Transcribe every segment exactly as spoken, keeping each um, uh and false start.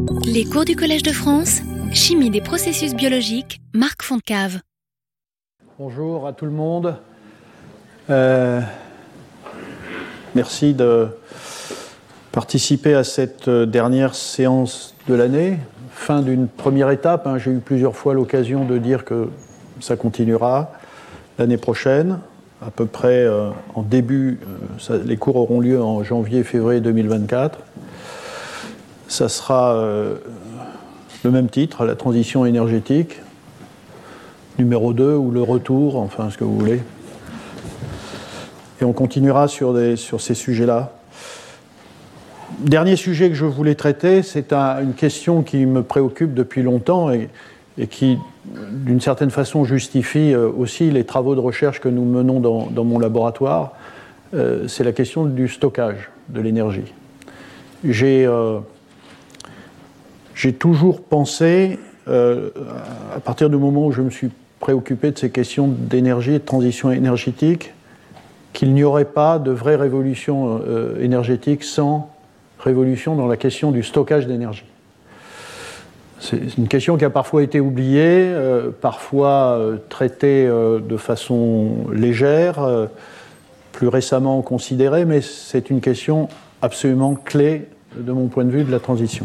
Les cours du Collège de France, Chimie des processus biologiques, Marc Fontcave. Bonjour à tout le monde. Euh, merci de participer à cette dernière séance de l'année. Fin d'une première étape. Hein. J'ai eu plusieurs fois l'occasion de dire que ça continuera l'année prochaine. À peu près euh, en début, euh, ça, les cours auront lieu en janvier-février deux mille vingt-quatre. Ça sera euh, le même titre, la transition énergétique, numéro deux, ou le retour, enfin ce que vous voulez. Et on continuera sur, des, sur ces sujets-là. Dernier sujet que je voulais traiter, c'est un, une question qui me préoccupe depuis longtemps et, et qui, d'une certaine façon, justifie aussi les travaux de recherche que nous menons dans, dans mon laboratoire. Euh, c'est la question du stockage de l'énergie. J'ai... Euh, J'ai toujours pensé, euh, à partir du moment où je me suis préoccupé de ces questions d'énergie et de transition énergétique, qu'il n'y aurait pas de vraie révolution euh, énergétique sans révolution dans la question du stockage d'énergie. C'est une question qui a parfois été oubliée, euh, parfois euh, traitée euh, de façon légère, euh, plus récemment considérée, mais c'est une question absolument clé de mon point de vue de la transition.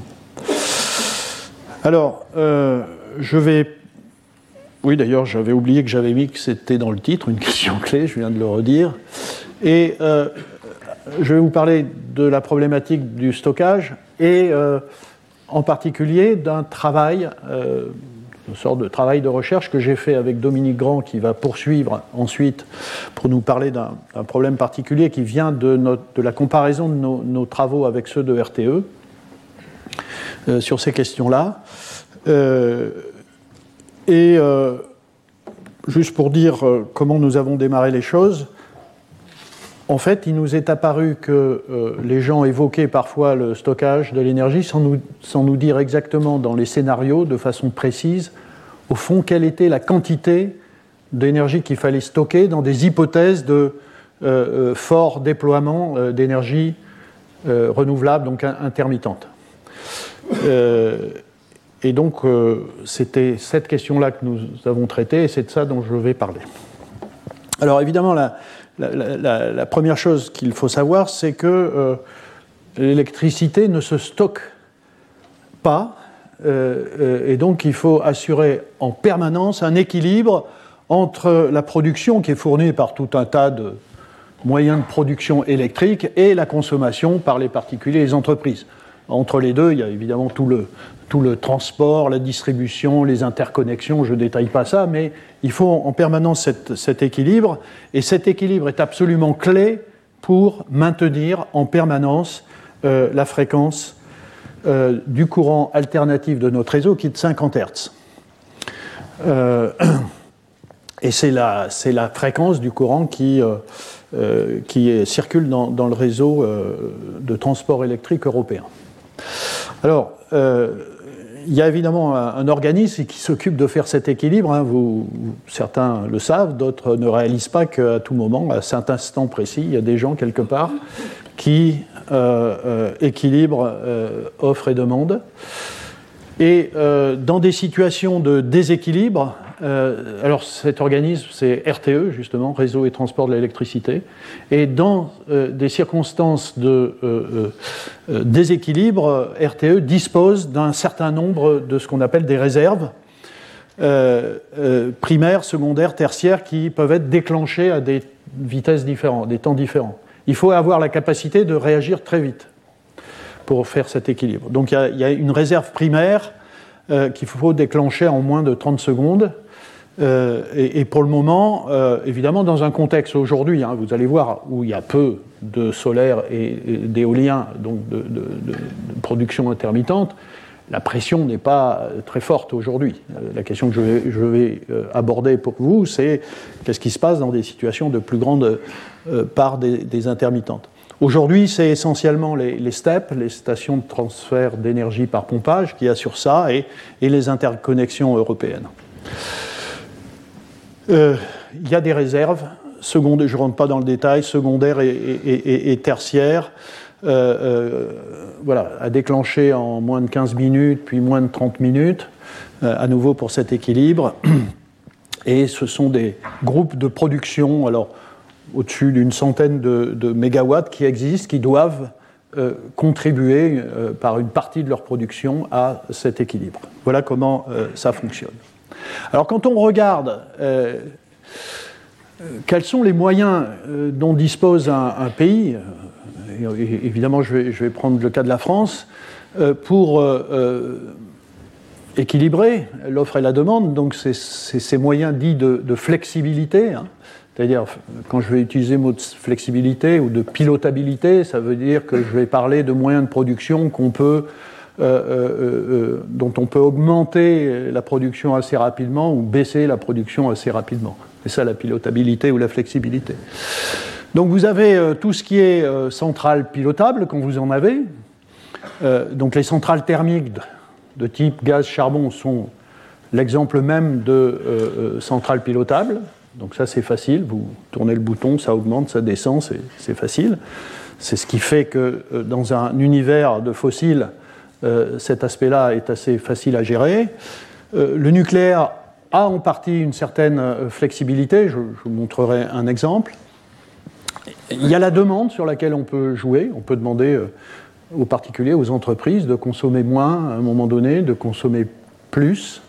Alors, euh, je vais... Oui, d'ailleurs, j'avais oublié que j'avais mis que c'était dans le titre, une question clé, je viens de le redire. Et euh, je vais vous parler de la problématique du stockage et euh, en particulier d'un travail, euh, une sorte de travail de recherche que j'ai fait avec Dominique Grand, qui va poursuivre ensuite pour nous parler d'un, d'un problème particulier qui vient de, notre, de la comparaison de nos, nos travaux avec ceux de R T E. Euh, sur ces questions-là. Euh, et euh, juste pour dire euh, comment nous avons démarré les choses, en fait, il nous est apparu que euh, les gens évoquaient parfois le stockage de l'énergie sans nous, sans nous dire exactement dans les scénarios, de façon précise, au fond, quelle était la quantité d'énergie qu'il fallait stocker dans des hypothèses de euh, euh, fort déploiement euh, d'énergie euh, renouvelable, donc intermittente. Euh, et donc, euh, c'était cette question-là que nous avons traitée, et c'est de ça dont je vais parler. Alors, évidemment, la, la, la, la première chose qu'il faut savoir, c'est que euh, l'électricité ne se stocke pas, euh, et donc il faut assurer en permanence un équilibre entre la production qui est fournie par tout un tas de moyens de production électrique et la consommation par les particuliers et les entreprises. Entre les deux, il y a évidemment tout le, tout le transport, la distribution, les interconnexions, je ne détaille pas ça, mais il faut en permanence cette, cet équilibre, et cet équilibre est absolument clé pour maintenir en permanence euh, la fréquence euh, du courant alternatif de notre réseau qui est de cinquante hertz. Euh, et c'est la, c'est la fréquence du courant qui, euh, euh, qui est, circule dans, dans le réseau euh, de transport électrique européen. Alors, euh, il y a évidemment un, un organisme qui s'occupe de faire cet équilibre. Hein, vous, certains le savent, d'autres ne réalisent pas qu'à tout moment, à cet instant précis, il y a des gens quelque part qui euh, euh, équilibrent euh, offre et demande. Et euh, dans des situations de déséquilibre, euh, alors cet organisme, c'est R T E, justement, Réseau et Transport de l'Électricité, et dans euh, des circonstances de euh, euh, déséquilibre, R T E dispose d'un certain nombre de ce qu'on appelle des réserves euh, euh, primaires, secondaires, tertiaires, qui peuvent être déclenchées à des vitesses différentes, des temps différents. Il faut avoir la capacité de réagir très vite pour faire cet équilibre. Donc il y a, il y a une réserve primaire euh, qu'il faut déclencher en moins de trente secondes. Euh, et, et pour le moment, euh, évidemment, dans un contexte aujourd'hui, hein, vous allez voir, où il y a peu de solaire et, et d'éolien, donc de, de, de, de production intermittente, la pression n'est pas très forte aujourd'hui. La question que je vais, je vais aborder pour vous, c'est qu'est-ce qui se passe dans des situations de plus grande euh, part des, des intermittentes. Aujourd'hui, c'est essentiellement les, les S T E P, les stations de transfert d'énergie par pompage, qui assurent ça, et, et les interconnexions européennes. Euh, il y a des réserves, secondaires, je ne rentre pas dans le détail, secondaires et, et, et, et tertiaires, euh, euh, voilà, à déclencher en moins de quinze minutes, puis moins de trente minutes, euh, à nouveau pour cet équilibre. Et ce sont des groupes de production, alors au-dessus d'une centaine de, de mégawatts qui existent, qui doivent euh, contribuer euh, par une partie de leur production à cet équilibre. Voilà comment euh, ça fonctionne. Alors quand on regarde euh, quels sont les moyens euh, dont dispose un, un pays, euh, et, évidemment je vais, je vais prendre le cas de la France, euh, pour euh, euh, équilibrer l'offre et la demande, donc c'est, c'est ces moyens dits de, de flexibilité, hein. C'est-à-dire, quand je vais utiliser le mot de flexibilité ou de pilotabilité, ça veut dire que je vais parler de moyens de production qu'on peut, euh, euh, euh, dont on peut augmenter la production assez rapidement ou baisser la production assez rapidement. C'est ça la pilotabilité ou la flexibilité. Donc vous avez euh, tout ce qui est euh, centrale pilotable, quand vous en avez. Euh, donc les centrales thermiques de, de type gaz-charbon sont l'exemple même de euh, euh, centrales pilotables. Donc ça, c'est facile. Vous tournez le bouton, ça augmente, ça descend, c'est, c'est facile. C'est ce qui fait que euh, dans un univers de fossiles, euh, cet aspect-là est assez facile à gérer. Euh, le nucléaire a en partie une certaine euh, flexibilité. Je, je vous montrerai un exemple. Il y a la demande sur laquelle on peut jouer. On peut demander euh, aux particuliers, aux entreprises, de consommer moins à un moment donné, de consommer plus.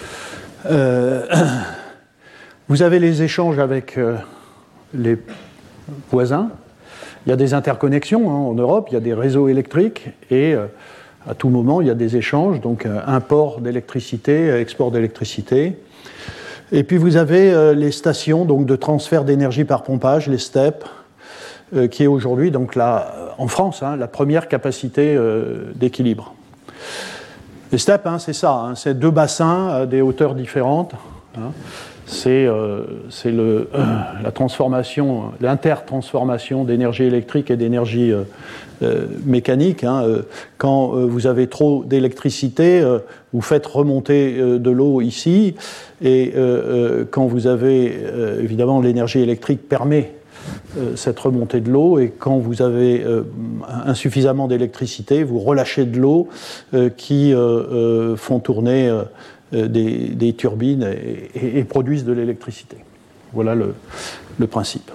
Euh, Vous avez les échanges avec euh, les voisins. Il y a des interconnexions hein, en Europe, il y a des réseaux électriques et euh, à tout moment il y a des échanges, donc euh, import d'électricité, export d'électricité. Et puis vous avez euh, les stations donc, de transfert d'énergie par pompage, les S T E P, euh, qui est aujourd'hui donc la, en France hein, la première capacité euh, d'équilibre. Les S T E P, hein, c'est ça, hein, c'est deux bassins à des hauteurs différentes. Hein. C'est, euh, c'est le, euh, la transformation, l'intertransformation d'énergie électrique et d'énergie euh, euh, mécanique. Hein. Quand euh, vous avez trop d'électricité, euh, vous faites remonter euh, de l'eau ici, et euh, euh, quand vous avez, euh, évidemment, l'énergie électrique permet euh, cette remontée de l'eau, et quand vous avez euh, insuffisamment d'électricité, vous relâchez de l'eau euh, qui euh, euh, font tourner euh, Des, des turbines et, et, et produisent de l'électricité. Voilà le, le principe.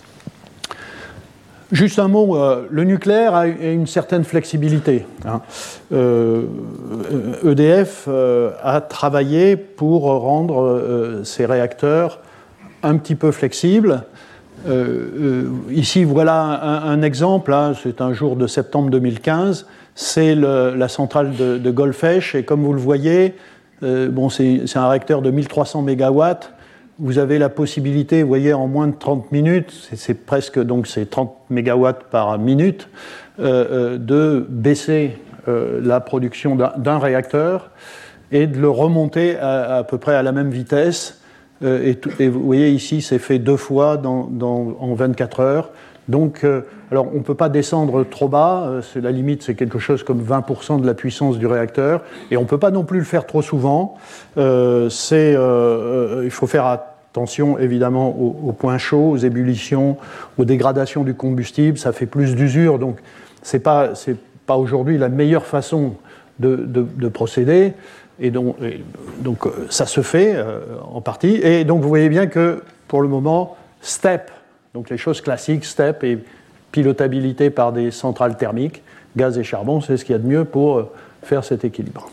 Juste un mot, euh, le nucléaire a une certaine flexibilité. Hein. Euh, E D F euh, a travaillé pour rendre euh, ses réacteurs un petit peu flexibles. Euh, euh, ici, voilà un, un exemple, hein, c'est un jour de septembre deux mille quinze, c'est le, la centrale de, de Golfech, et comme vous le voyez, Euh, bon, c'est, c'est un réacteur de mille trois cents mégawatts. Vous avez la possibilité, vous voyez, en moins de trente minutes, c'est, c'est presque donc c'est trente mégawatts par minute, euh, euh, de baisser euh, la production d'un, d'un réacteur et de le remonter à, à peu près à la même vitesse. Euh, et, tout, et vous voyez ici, c'est fait deux fois dans, dans, en vingt-quatre heures. Donc, euh, alors on ne peut pas descendre trop bas, euh, c'est, la limite c'est quelque chose comme vingt pour cent de la puissance du réacteur, et on ne peut pas non plus le faire trop souvent. Euh, c'est, euh, il faut faire attention évidemment aux, aux points chauds, aux ébullitions, aux dégradations du combustible, ça fait plus d'usure, donc ce n'est pas, c'est pas aujourd'hui la meilleure façon de, de, de procéder, et donc, et donc ça se fait euh, en partie, et donc vous voyez bien que pour le moment, STEP, donc les choses classiques, S T E P et pilotabilité par des centrales thermiques, gaz et charbon, c'est ce qu'il y a de mieux pour faire cet équilibre.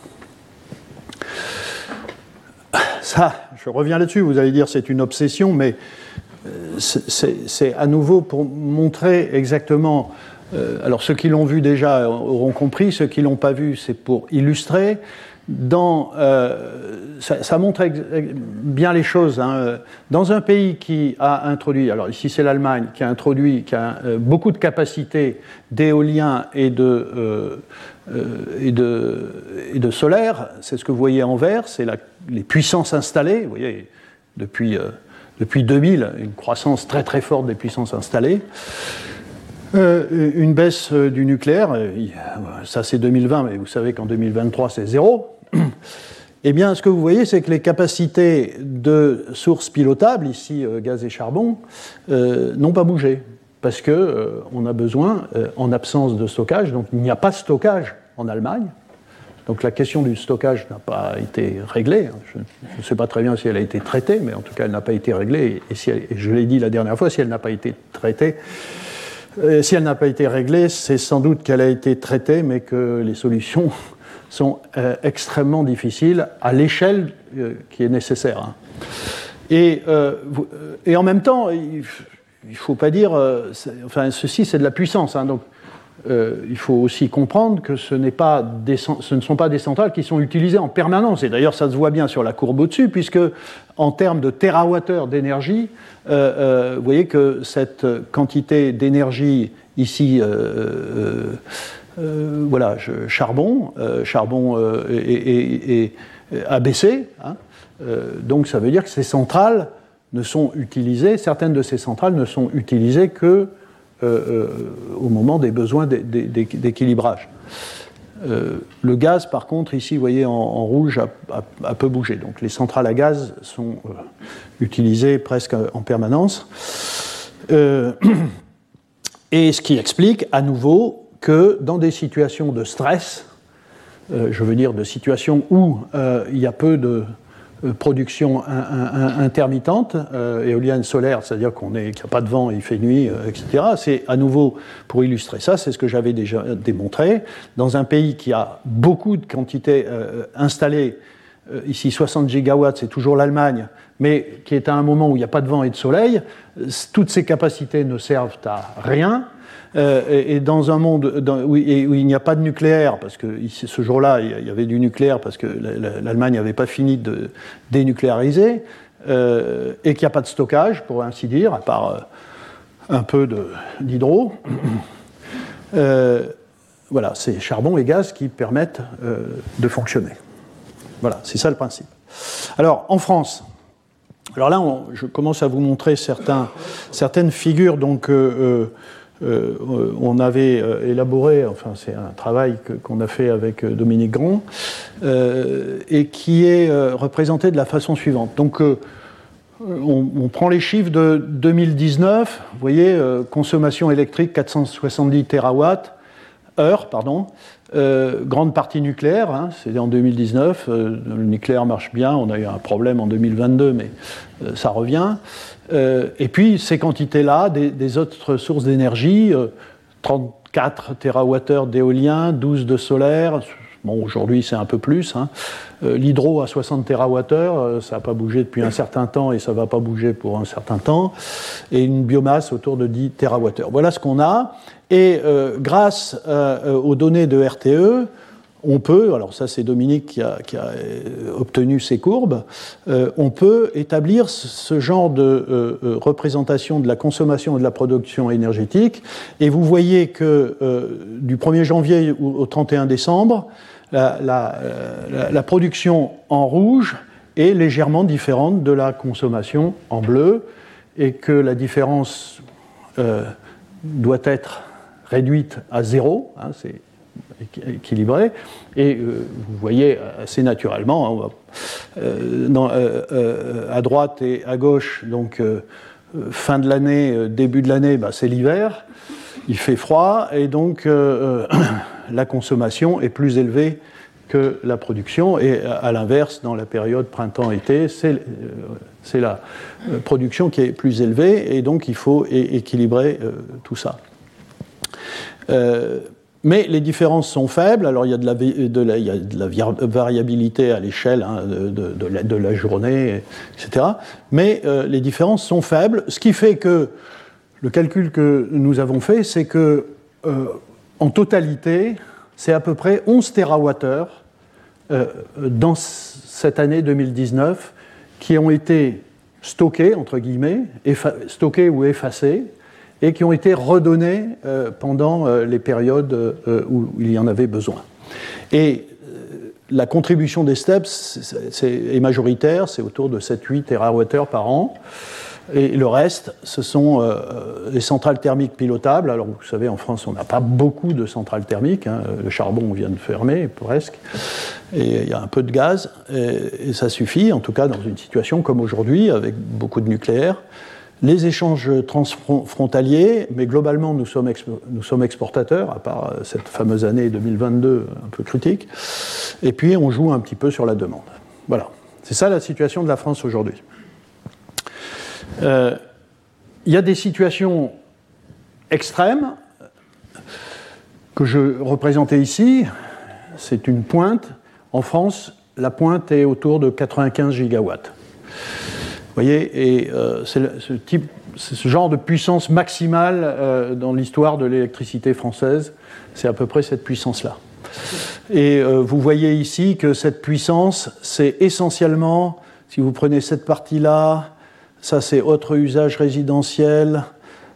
Ça, je reviens là-dessus, vous allez dire c'est une obsession, mais c'est, c'est, c'est à nouveau pour montrer exactement... Euh, alors ceux qui l'ont vu déjà auront compris, ceux qui ne l'ont pas vu, c'est pour illustrer. Dans, euh, ça, ça montre ex- bien les choses. Hein. Dans un pays qui a introduit, alors ici c'est l'Allemagne, qui a introduit, qui a euh, beaucoup de capacités d'éolien et de, euh, euh, et de, et de solaire, c'est ce que vous voyez en vert, c'est la, les puissances installées. Vous voyez, depuis, euh, depuis deux mille, une croissance très très forte des puissances installées. Euh, une baisse euh, du nucléaire, euh, ça c'est deux mille vingt, mais vous savez qu'en deux mille vingt-trois c'est zéro. Eh bien, ce que vous voyez, c'est que les capacités de sources pilotables, ici euh, gaz et charbon, euh, n'ont pas bougé. parce qu'on euh, a besoin, euh, en absence de stockage, donc il n'y a pas de stockage en Allemagne. Donc la question du stockage n'a pas été réglée. Je ne sais pas très bien si elle a été traitée, mais en tout cas elle n'a pas été réglée. Et, si elle, et je l'ai dit la dernière fois, si elle n'a pas été traitée, euh, si elle n'a pas été réglée, c'est sans doute qu'elle a été traitée, mais que les solutions sont euh, extrêmement difficiles à l'échelle euh, qui est nécessaire. Hein. Et, euh, et en même temps, il ne faut pas dire... Euh, enfin, ceci, c'est de la puissance. Hein, donc, euh, il faut aussi comprendre que ce, n'est pas des, ce ne sont pas des centrales qui sont utilisées en permanence. Et d'ailleurs, ça se voit bien sur la courbe au-dessus, puisque en termes de térawattheure d'énergie, euh, euh, vous voyez que cette quantité d'énergie ici... Euh, euh, voilà, je, charbon, euh, charbon euh, et, et, et a baissé. Hein, euh, donc ça veut dire que ces centrales ne sont utilisées, certaines de ces centrales ne sont utilisées que euh, euh, au moment des besoins d'équilibrage. Euh, le gaz, par contre, ici, vous voyez, en, en rouge, a, a, a peu bougé. Donc les centrales à gaz sont euh, utilisées presque en permanence. Euh, et ce qui explique, à nouveau, que dans des situations de stress, euh, je veux dire de situations où euh, il y a peu de euh, production in, in, intermittente, euh, éolienne, solaire, c'est-à-dire qu'on est, qu'il n'y a pas de vent, il fait nuit, euh, et cetera. C'est à nouveau, pour illustrer ça, c'est ce que j'avais déjà démontré, dans un pays qui a beaucoup de quantités euh, installées, euh, ici soixante gigawatts, c'est toujours l'Allemagne, mais qui est à un moment où il n'y a pas de vent et de soleil, toutes ces capacités ne servent à rien. Euh, et, et dans un monde dans, où, et, où il n'y a pas de nucléaire, parce que ici, ce jour-là, il y avait du nucléaire parce que l'Allemagne n'avait pas fini de dénucléariser, euh, et qu'il n'y a pas de stockage, pour ainsi dire, à part euh, un peu d'hydro. Euh, voilà, c'est charbon et gaz qui permettent euh, de fonctionner. Voilà, c'est ça le principe. Alors, en France, alors là, on, je commence à vous montrer certains, certaines figures, donc... Euh, Euh, on avait euh, élaboré, enfin c'est un travail que, qu'on a fait avec euh, Dominique Grand, euh, et qui est euh, représenté de la façon suivante. Donc euh, on, on prend les chiffres de deux mille dix-neuf, vous voyez, euh, consommation électrique quatre cent soixante-dix térawatts heure, pardon, euh, grande partie nucléaire, hein, c'est en deux mille dix-neuf, euh, le nucléaire marche bien, on a eu un problème en deux mille vingt-deux, mais euh, ça revient. Euh, et puis ces quantités-là, des, des autres sources d'énergie, euh, trente-quatre térawattheures d'éolien, douze de solaire, bon aujourd'hui c'est un peu plus, hein. euh, l'hydro à soixante térawattheures, euh, ça n'a pas bougé depuis un certain temps et ça ne va pas bouger pour un certain temps, et une biomasse autour de dix térawattheures. Voilà ce qu'on a, et euh, grâce euh, aux données de R T E, on peut, alors ça c'est Dominique qui a, qui a obtenu ces courbes, euh, on peut établir ce genre de euh, représentation de la consommation et de la production énergétique, et vous voyez que euh, du premier janvier au trente et un décembre, la, la, la, la production en rouge est légèrement différente de la consommation en bleu, et que la différence euh, doit être réduite à zéro, hein, c'est équilibré, et euh, vous voyez assez naturellement, hein, on va, euh, dans, euh, euh, à droite et à gauche, donc euh, fin de l'année, euh, début de l'année, bah, c'est l'hiver, il fait froid, et donc euh, la consommation est plus élevée que la production, et à l'inverse, dans la période printemps-été, c'est, euh, c'est la euh, production qui est plus élevée, et donc il faut é- équilibrer euh, tout ça. Euh, Mais les différences sont faibles, alors il y a de la, de la, il y a de la variabilité à l'échelle, hein, de, de, de, la, de la journée, et cetera. Mais euh, les différences sont faibles, ce qui fait que le calcul que nous avons fait, c'est que euh, en totalité, c'est à peu près onze térawattheures euh, dans cette année deux mille dix-neuf qui ont été stockés, entre guillemets, effa- stockés ou effacés, et qui ont été redonnés euh, pendant euh, les périodes euh, où il y en avait besoin. Et euh, la contribution des STEPS c'est, c'est, est majoritaire, c'est autour de sept à huit térawattheures par an, et le reste, ce sont euh, les centrales thermiques pilotables. Alors vous savez, en France, on n'a pas beaucoup de centrales thermiques, hein. Le charbon vient de fermer, presque, et il y a un peu de gaz, et, et ça suffit, en tout cas dans une situation comme aujourd'hui, avec beaucoup de nucléaire. les échanges transfrontaliers, mais globalement nous sommes, expo- nous sommes exportateurs, à part cette fameuse année deux mille vingt-deux un peu critique, et puis on joue un petit peu sur la demande. Voilà, c'est ça la situation de la France aujourd'hui. Euh, il y a des situations extrêmes que je représentais ici, c'est une pointe. En France, la pointe est autour de quatre-vingt-quinze gigawatts. Vous voyez, et euh, c'est, ce type, c'est ce genre de puissance maximale euh, dans l'histoire de l'électricité française. C'est à peu près cette puissance-là. Et euh, vous voyez ici que cette puissance, c'est essentiellement, si vous prenez cette partie-là, ça c'est autre usage résidentiel,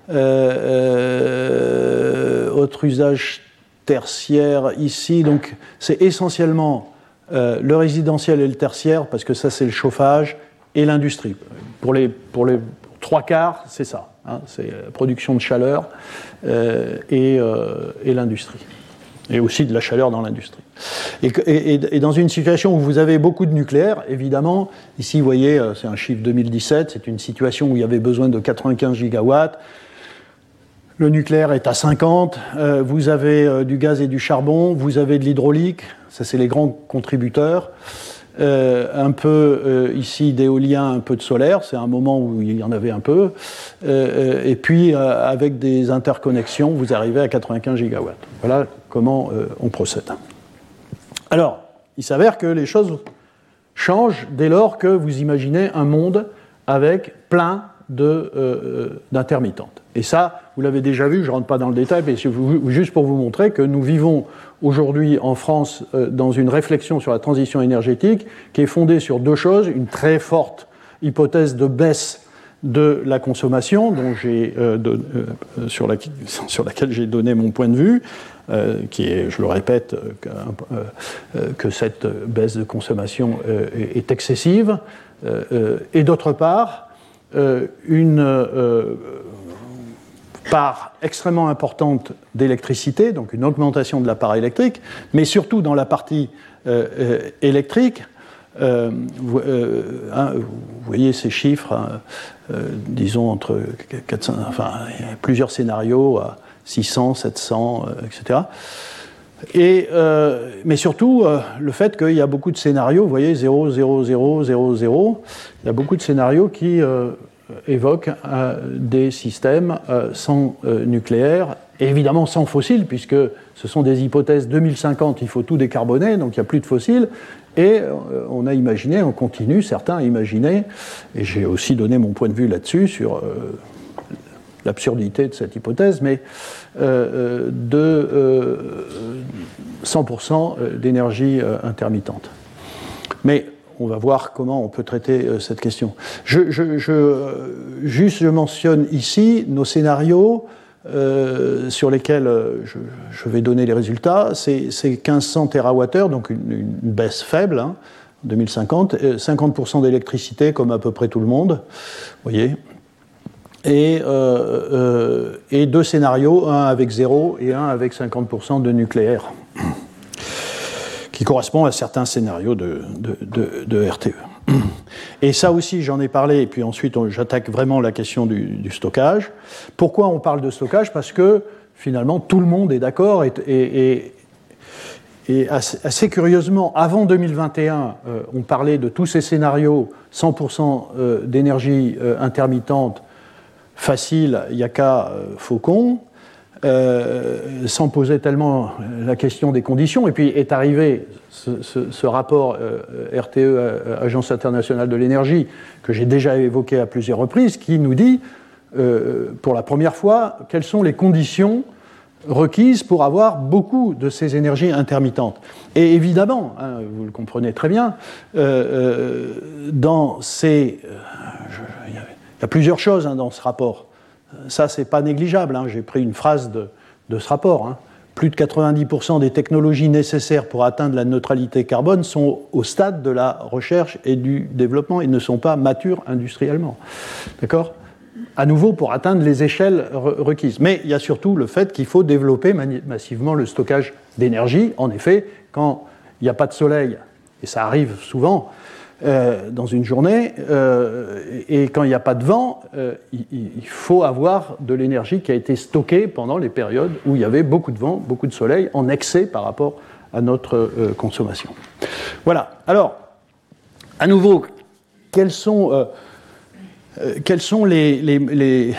euh, euh, autre usage tertiaire ici. Donc c'est essentiellement euh, le résidentiel et le tertiaire, parce que ça c'est le chauffage, et l'industrie. Pour les, pour les trois quarts, c'est ça. Hein, c'est la production de chaleur euh, et, euh, et l'industrie. Et aussi de la chaleur dans l'industrie. Et, et, et dans une situation où vous avez beaucoup de nucléaire, évidemment, ici, vous voyez, c'est un chiffre deux mille dix-sept, c'est une situation où il y avait besoin de quatre-vingt-quinze gigawatts. Le nucléaire est à cinquante, euh, vous avez euh, du gaz et du charbon, vous avez de l'hydraulique, ça c'est les grands contributeurs. Euh, un peu euh, ici d'éolien, un peu de solaire, c'est un moment où il y en avait un peu, euh, et puis euh, avec des interconnexions, vous arrivez à quatre-vingt-quinze gigawatts. Voilà comment euh, on procède. Alors, il s'avère que les choses changent dès lors que vous imaginez un monde avec plein de, euh, d'intermittentes. Et ça, vous l'avez déjà vu, je ne rentre pas dans le détail, mais c'est juste pour vous montrer que nous vivons aujourd'hui en France euh, dans une réflexion sur la transition énergétique qui est fondée sur deux choses, une très forte hypothèse de baisse de la consommation, dont j'ai, euh, de, euh, sur, la, sur laquelle j'ai donné mon point de vue, euh, qui est, je le répète, euh, euh, que cette baisse de consommation euh, est excessive, euh, euh, et d'autre part, euh, une euh, part extrêmement importante d'électricité, donc une augmentation de la part électrique, mais surtout dans la partie euh, euh, électrique. Euh, vous, euh, hein, vous voyez ces chiffres, hein, euh, disons entre quatre cents, enfin, il y a plusieurs scénarios à six cents, sept cents, euh, et cetera. Et, euh, mais surtout, euh, le fait qu'il y a beaucoup de scénarios, vous voyez, zéro, zéro, zéro, zéro, zéro, il y a beaucoup de scénarios qui euh, évoquent euh, des systèmes euh, sans euh, nucléaire, et évidemment sans fossiles, puisque ce sont des hypothèses deux mille cinquante, il faut tout décarboner, donc il n'y a plus de fossiles, et euh, on a imaginé, on continue, certains à imaginer, et j'ai aussi donné mon point de vue là-dessus, sur euh, l'absurdité de cette hypothèse, mais euh, de euh, cent pour cent d'énergie euh, intermittente. Mais on va voir comment on peut traiter euh, cette question. Je, je, je, euh, juste, je mentionne ici nos scénarios euh, sur lesquels euh, je, je vais donner les résultats. C'est, c'est quinze cents térawattheures, donc une, une baisse faible, hein, deux mille cinquante, cinquante pour cent d'électricité, comme à peu près tout le monde, vous voyez. Et, euh, euh, et deux scénarios, un avec zéro et un avec cinquante pour cent de nucléaire, qui correspond à certains scénarios de, de, de, de R T E. Et ça aussi, j'en ai parlé, et puis ensuite on, j'attaque vraiment la question du, du stockage. Pourquoi on parle de stockage ? Parce que finalement tout le monde est d'accord, et, et, et, et assez, assez curieusement, avant deux mille vingt et un, euh, on parlait de tous ces scénarios, cent pour cent euh, d'énergie euh, intermittente, facile, il n'y a qu'à euh, Faucon, euh, sans poser tellement la question des conditions. Et puis est arrivé ce, ce, ce rapport euh, R T E, euh, Agence internationale de l'énergie, que j'ai déjà évoqué à plusieurs reprises, qui nous dit, euh, pour la première fois, quelles sont les conditions requises pour avoir beaucoup de ces énergies intermittentes. Et évidemment, hein, vous le comprenez très bien, euh, euh, dans ces... Euh, je, il y avait, Il y a plusieurs choses hein, dans ce rapport. Ça, c'est pas négligeable. Hein. J'ai pris une phrase de, de ce rapport. Hein. Plus de quatre-vingt-dix pour cent des technologies nécessaires pour atteindre la neutralité carbone sont au stade de la recherche et du développement et ne sont pas matures industriellement. D'accord ? À nouveau, pour atteindre les échelles requises. Mais il y a surtout le fait qu'il faut développer massivement le stockage d'énergie. En effet, quand il n'y a pas de soleil, et ça arrive souvent, euh, dans une journée, euh, et quand il n'y a pas de vent, euh, il, il faut avoir de l'énergie qui a été stockée pendant les périodes où il y avait beaucoup de vent, beaucoup de soleil, en excès par rapport à notre euh, consommation. Voilà. Alors, à nouveau, quels sont, euh, euh, quels sont les... les, les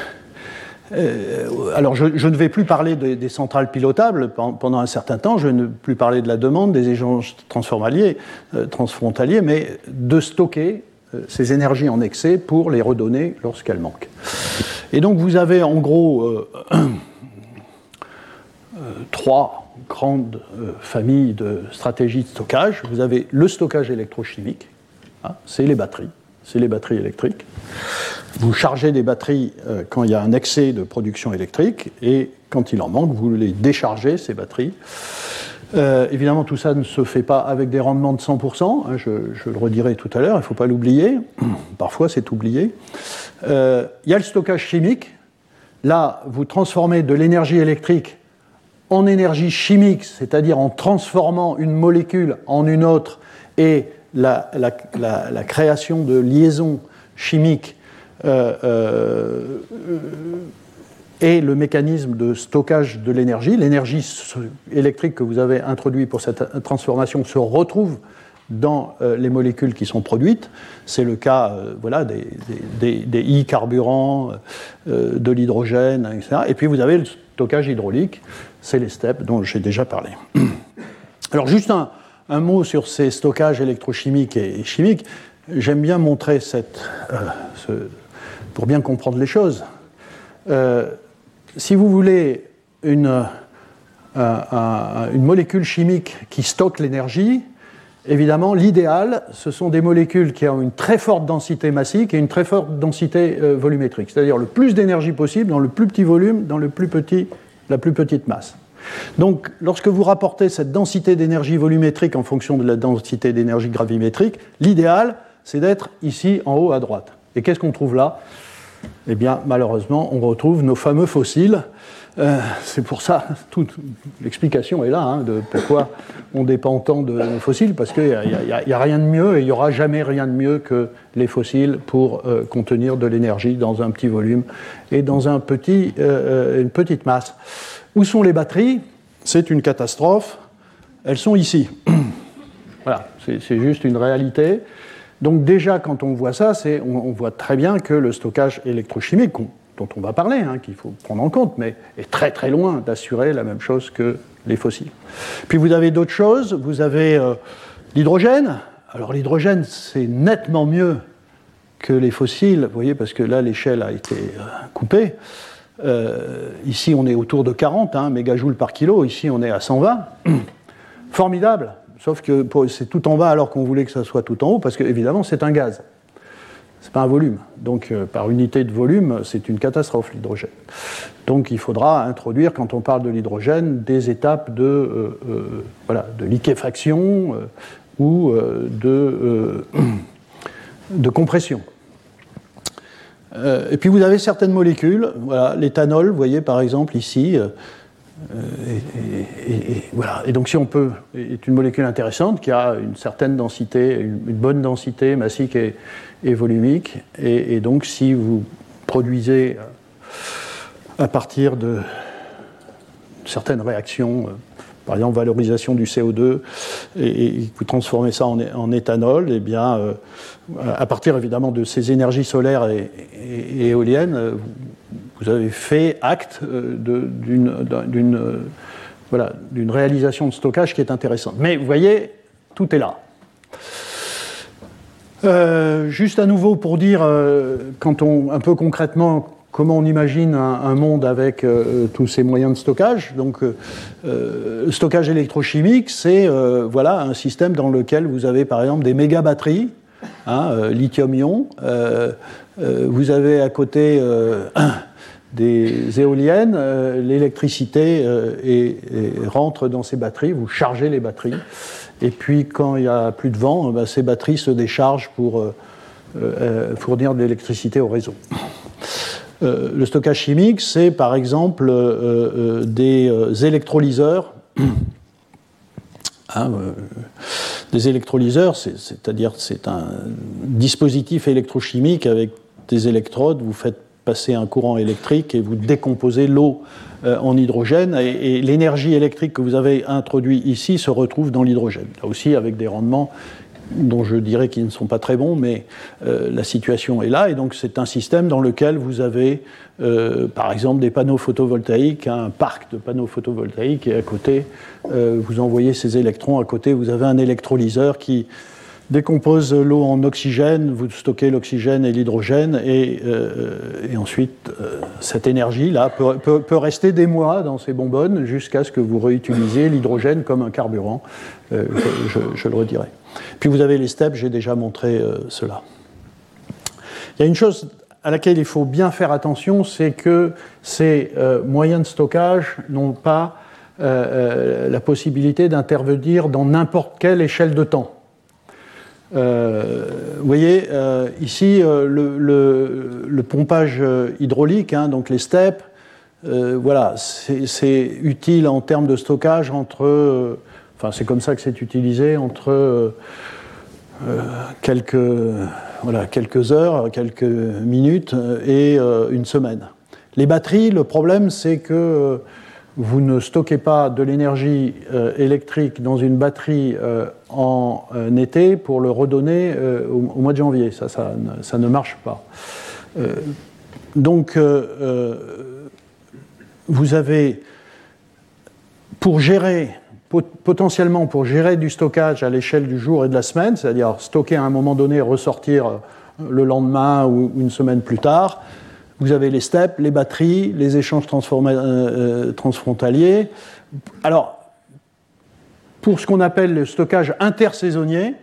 Euh, alors, je, je ne vais plus parler de, des centrales pilotables pendant un certain temps, je ne vais plus parler de la demande, des échanges transfrontaliers, euh, transfrontaliers mais de stocker euh, ces énergies en excès pour les redonner lorsqu'elles manquent. Et donc, vous avez en gros euh, euh, trois grandes euh, familles de stratégies de stockage. Vous avez le stockage électrochimique, hein, c'est les batteries. C'est les batteries électriques. Vous chargez des batteries euh, quand il y a un excès de production électrique, et quand il en manque, vous les déchargez, ces batteries. Euh, évidemment, tout ça ne se fait pas avec des rendements de cent pour cent, hein, je, je le redirai tout à l'heure, il ne faut pas l'oublier. Parfois, c'est oublié. Euh, il y a le stockage chimique. Là, vous transformez de l'énergie électrique en énergie chimique, c'est-à-dire en transformant une molécule en une autre, et La, la, la, la création de liaisons chimiques euh, euh, et le mécanisme de stockage de l'énergie. L'énergie électrique que vous avez introduite pour cette transformation se retrouve dans euh, les molécules qui sont produites. C'est le cas euh, voilà, des, des, des I-carburants, euh, de l'hydrogène, et cetera. Et puis vous avez le stockage hydraulique, c'est les steps dont j'ai déjà parlé. Alors juste un Un mot sur ces stockages électrochimiques et chimiques. J'aime bien montrer cette, euh, ce, pour bien comprendre les choses. Euh, si vous voulez une, euh, euh, une molécule chimique qui stocke l'énergie, évidemment, l'idéal, ce sont des molécules qui ont une très forte densité massique et une très forte densité euh, volumétrique, c'est-à-dire le plus d'énergie possible dans le plus petit volume, dans le plus petit, la plus petite masse. Donc, lorsque vous rapportez cette densité d'énergie volumétrique en fonction de la densité d'énergie gravimétrique, l'idéal, c'est d'être ici en haut à droite. Et qu'est-ce qu'on trouve là ? Eh bien, malheureusement, on retrouve nos fameux fossiles. Euh, c'est pour ça, toute l'explication est là, hein, de pourquoi on dépend tant de nos fossiles, parce qu'il n'y a, a rien de mieux, et il n'y aura jamais rien de mieux que les fossiles pour euh, contenir de l'énergie dans un petit volume et dans un petit, euh, une petite masse. Où sont les batteries ? C'est une catastrophe. Elles sont ici. Voilà, c'est, c'est juste une réalité. Donc déjà, quand on voit ça, c'est, on, on voit très bien que le stockage électrochimique, on, dont on va parler, hein, qu'il faut prendre en compte, mais est très très loin d'assurer la même chose que les fossiles. Puis vous avez d'autres choses. Vous avez euh, l'hydrogène. Alors l'hydrogène, c'est nettement mieux que les fossiles, vous voyez, parce que là, l'échelle a été euh, coupée. Euh, ici, on est autour de quarante hein, mégajoules par kilo. Ici, on est à cent vingt. Formidable. Sauf que c'est tout en bas alors qu'on voulait que ça soit tout en haut, parce qu'évidemment, c'est un gaz. C'est pas un volume. Donc, euh, par unité de volume, c'est une catastrophe, l'hydrogène. Donc, il faudra introduire, quand on parle de l'hydrogène, des étapes de, euh, euh, voilà, de liquéfaction euh, ou euh, de, euh, de compression. Euh, et puis vous avez certaines molécules, voilà, l'éthanol, vous voyez par exemple ici, euh, et, et, et, voilà. Et donc si on peut, est une molécule intéressante qui a une certaine densité, une, une bonne densité massique et, et volumique, et, et donc si vous produisez à partir de certaines réactions, euh, par exemple valorisation du C O deux, et, et vous transformez ça en, en éthanol, et bien, euh, à partir évidemment de ces énergies solaires et, et, et éoliennes, euh, vous avez fait acte euh, de, d'une, d'une, euh, voilà, d'une réalisation de stockage qui est intéressante. Mais vous voyez, tout est là. Euh, juste à nouveau pour dire, euh, quand on, un peu concrètement, comment on imagine un, un monde avec euh, tous ces moyens de stockage. Donc, euh, le stockage électrochimique, c'est euh, voilà, un système dans lequel vous avez par exemple des méga-batteries, hein, euh, lithium-ion. Euh, euh, vous avez à côté euh, des éoliennes, euh, l'électricité euh, et, et rentre dans ces batteries, vous chargez les batteries. Et puis, quand il n'y a plus de vent, ben, ces batteries se déchargent pour euh, euh, fournir de l'électricité au réseau. Euh, le stockage chimique, c'est par exemple euh, euh, des euh, électrolyseurs, hein, euh, Des électrolyseurs, c'est, c'est-à-dire c'est un dispositif électrochimique avec des électrodes, vous faites passer un courant électrique et vous décomposez l'eau euh, en hydrogène, et, et l'énergie électrique que vous avez introduite ici se retrouve dans l'hydrogène. Là aussi avec des rendements dont je dirais qu'ils ne sont pas très bons, mais euh, la situation est là, et donc c'est un système dans lequel vous avez, euh, par exemple, des panneaux photovoltaïques, un parc de panneaux photovoltaïques, et à côté, euh, vous envoyez ces électrons, à côté, vous avez un électrolyseur qui décompose l'eau en oxygène, vous stockez l'oxygène et l'hydrogène, et, euh, et ensuite, euh, cette énergie-là peut, peut, peut rester des mois dans ces bonbonnes jusqu'à ce que vous réutilisiez l'hydrogène comme un carburant, euh, je, je, je le redirai. Puis vous avez les steps, j'ai déjà montré euh, cela. Il y a une chose à laquelle il faut bien faire attention, c'est que ces euh, moyens de stockage n'ont pas euh, euh, la possibilité d'intervenir dans n'importe quelle échelle de temps. Euh, vous voyez, euh, ici, euh, le, le, le pompage hydraulique, hein, donc les steps, euh, voilà, c'est, c'est utile en termes de stockage entre... Euh, Enfin, c'est comme ça que c'est utilisé entre euh, quelques, voilà, quelques heures, quelques minutes et euh, une semaine. Les batteries, le problème, c'est que euh, vous ne stockez pas de l'énergie euh, électrique dans une batterie euh, en euh, été pour le redonner euh, au, au mois de janvier. Ça, ça, ne, ça ne marche pas. Euh, donc, euh, euh, vous avez, pour gérer... potentiellement pour gérer du stockage à l'échelle du jour et de la semaine, c'est-à-dire stocker à un moment donné, ressortir le lendemain ou une semaine plus tard. Vous avez les steps, les batteries, les échanges euh, transfrontaliers. Alors, pour ce qu'on appelle le stockage intersaisonnier,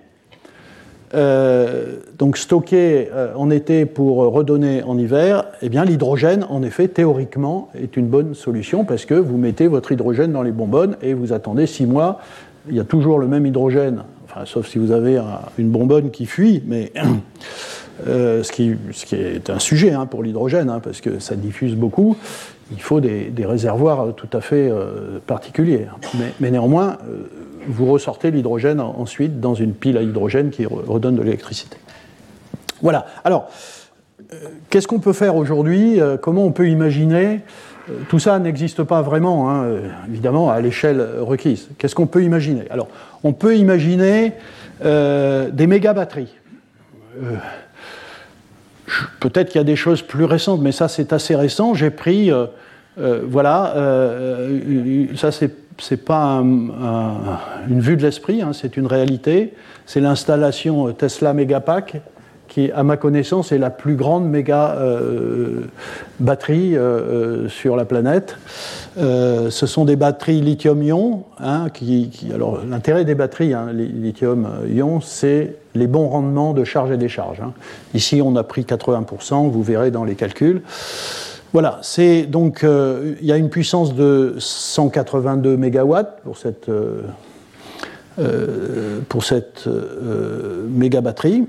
euh, donc stocké euh, en été pour redonner en hiver, eh bien l'hydrogène, en effet, théoriquement, est une bonne solution parce que vous mettez votre hydrogène dans les bonbonnes et vous attendez six mois. Il y a toujours le même hydrogène, enfin, sauf si vous avez un, une bonbonne qui fuit, mais euh, ce, qui, ce qui est un sujet hein, pour l'hydrogène, hein, parce que ça diffuse beaucoup. Il faut des, des réservoirs tout à fait euh, particuliers. Mais, mais néanmoins, euh, vous ressortez l'hydrogène ensuite dans une pile à hydrogène qui redonne de l'électricité. Voilà. Alors, euh, qu'est-ce qu'on peut faire aujourd'hui ? euh, Comment on peut imaginer ? euh, Tout ça n'existe pas vraiment, hein, évidemment, à l'échelle requise. Qu'est-ce qu'on peut imaginer ? Alors, on peut imaginer euh, des méga-batteries. Euh, Peut-être qu'il y a des choses plus récentes, mais ça c'est assez récent. J'ai pris, euh, euh, voilà, euh, ça c'est, c'est pas un, un, une vue de l'esprit, hein, c'est une réalité. C'est l'installation Tesla Megapack, qui, à ma connaissance, est la plus grande méga euh, batterie euh, sur la planète. Euh, ce sont des batteries lithium-ion. Hein, qui, qui, alors, l'intérêt des batteries hein, lithium-ion, c'est les bons rendements de charge et décharge. Hein. Ici, on a pris quatre-vingts pour cent, vous verrez dans les calculs. Voilà, c'est donc, euh, il y a une puissance de cent quatre-vingt-deux mégawatts pour cette, euh, euh, pour cette euh, méga batterie.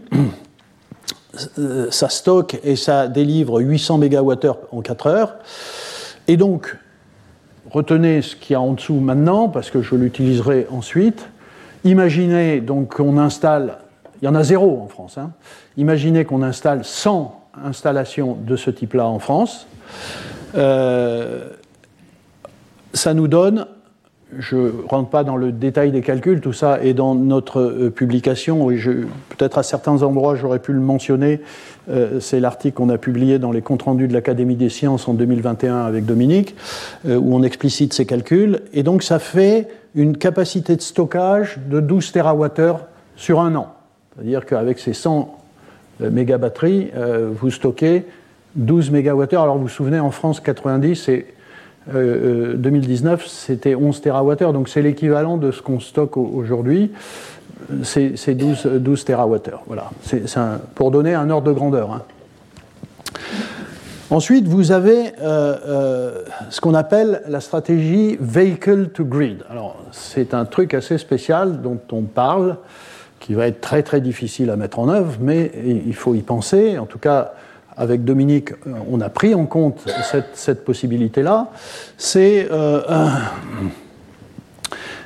Ça stocke et ça délivre huit cents mégawattheures en quatre heures. Et donc, retenez ce qu'il y a en dessous maintenant, parce que je l'utiliserai ensuite. Imaginez donc qu'on installe, il y en a zéro en France, hein. Imaginez qu'on installe cent installations de ce type-là en France. Euh, ça nous donne, je ne rentre pas dans le détail des calculs, tout ça est dans notre euh, publication, et je, peut-être à certains endroits j'aurais pu le mentionner, euh, c'est l'article qu'on a publié dans les comptes rendus de l'Académie des sciences en deux mille vingt et un avec Dominique, euh, où on explicite ces calculs, et donc ça fait une capacité de stockage de douze térawattheures sur un an. C'est-à-dire qu'avec ces cent euh, mégabatteries, euh, vous stockez douze mégawattheures. Alors vous vous souvenez, en France, quatre-vingt-dix, et Euh, deux mille dix-neuf, c'était onze térawattheures, donc c'est l'équivalent de ce qu'on stocke aujourd'hui, c'est, c'est douze, douze térawattheures. Voilà. C'est, c'est un, pour donner un ordre de grandeur. Hein. Ensuite, vous avez euh, euh, ce qu'on appelle la stratégie Vehicle to Grid. Alors, c'est un truc assez spécial dont on parle, qui va être très très difficile à mettre en œuvre, mais il faut y penser. En tout cas, avec Dominique, on a pris en compte cette, cette possibilité-là. C'est, euh,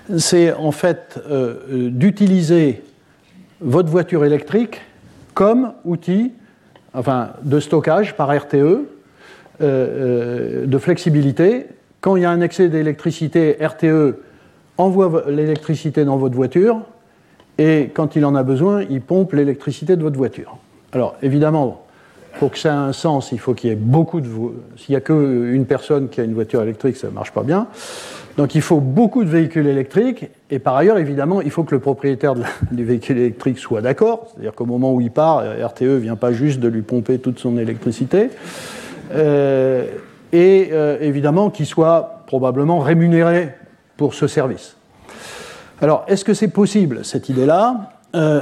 c'est en fait euh, d'utiliser votre voiture électrique comme outil, enfin, de stockage par R T E, euh, euh, de flexibilité. Quand il y a un excès d'électricité, R T E envoie l'électricité dans votre voiture, et quand il en a besoin, il pompe l'électricité de votre voiture. Alors, évidemment, pour que ça ait un sens, il faut qu'il y ait beaucoup de... Vo- S'il n'y a qu'une personne qui a une voiture électrique, ça ne marche pas bien. Donc, il faut beaucoup de véhicules électriques. Et par ailleurs, évidemment, il faut que le propriétaire de la, du véhicule électrique soit d'accord. C'est-à-dire qu'au moment où il part, R T E ne vient pas juste de lui pomper toute son électricité. Euh, et euh, évidemment, qu'il soit probablement rémunéré pour ce service. Alors, est-ce que c'est possible, cette idée-là ? euh,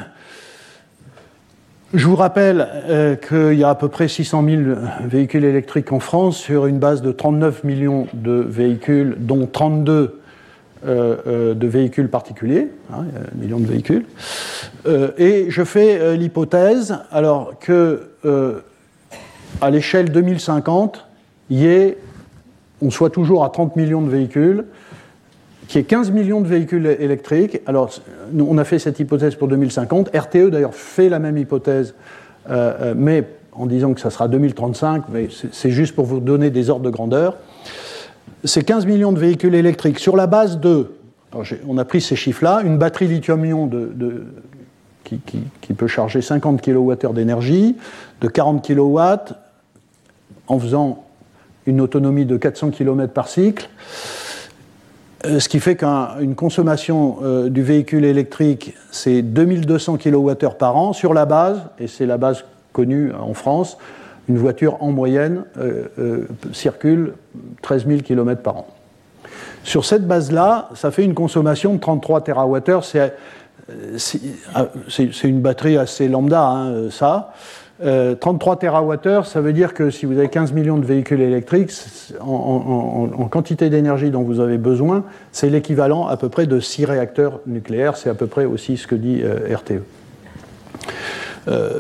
Je vous rappelle euh, qu'il y a à peu près six cent mille véhicules électriques en France sur une base de trente-neuf millions de véhicules, dont trente-deux euh, euh, de véhicules particuliers, hein, un million de véhicules. Euh, et je fais euh, l'hypothèse, alors que euh, à l'échelle deux mille cinquante, il y ait, on soit toujours à trente millions de véhicules, qu'il y ait quinze millions de véhicules électriques. Alors, nous, on a fait cette hypothèse pour deux mille cinquante. R T E, d'ailleurs, fait la même hypothèse, euh, mais en disant que ça sera deux mille trente-cinq, mais c'est, c'est juste pour vous donner des ordres de grandeur. C'est quinze millions de véhicules électriques sur la base de, alors on a pris ces chiffres-là, une batterie lithium-ion de, de, qui, qui, qui peut charger cinquante kilowattheures d'énergie, de quarante kilowatts, en faisant une autonomie de quatre cents kilomètres par cycle. Ce qui fait qu'une consommation euh, du véhicule électrique, c'est deux mille deux cents kilowattheures par an sur la base, et c'est la base connue en France, une voiture en moyenne euh, euh, circule treize mille kilomètres par an. Sur cette base-là, ça fait une consommation de trente-trois térawattheures. C'est, c'est, c'est une batterie assez lambda, hein, ça. Euh, trente-trois térawattheures, ça veut dire que si vous avez quinze millions de véhicules électriques, en, en, en quantité d'énergie dont vous avez besoin, c'est l'équivalent à peu près de six réacteurs nucléaires. C'est à peu près aussi ce que dit euh, R T E. Euh,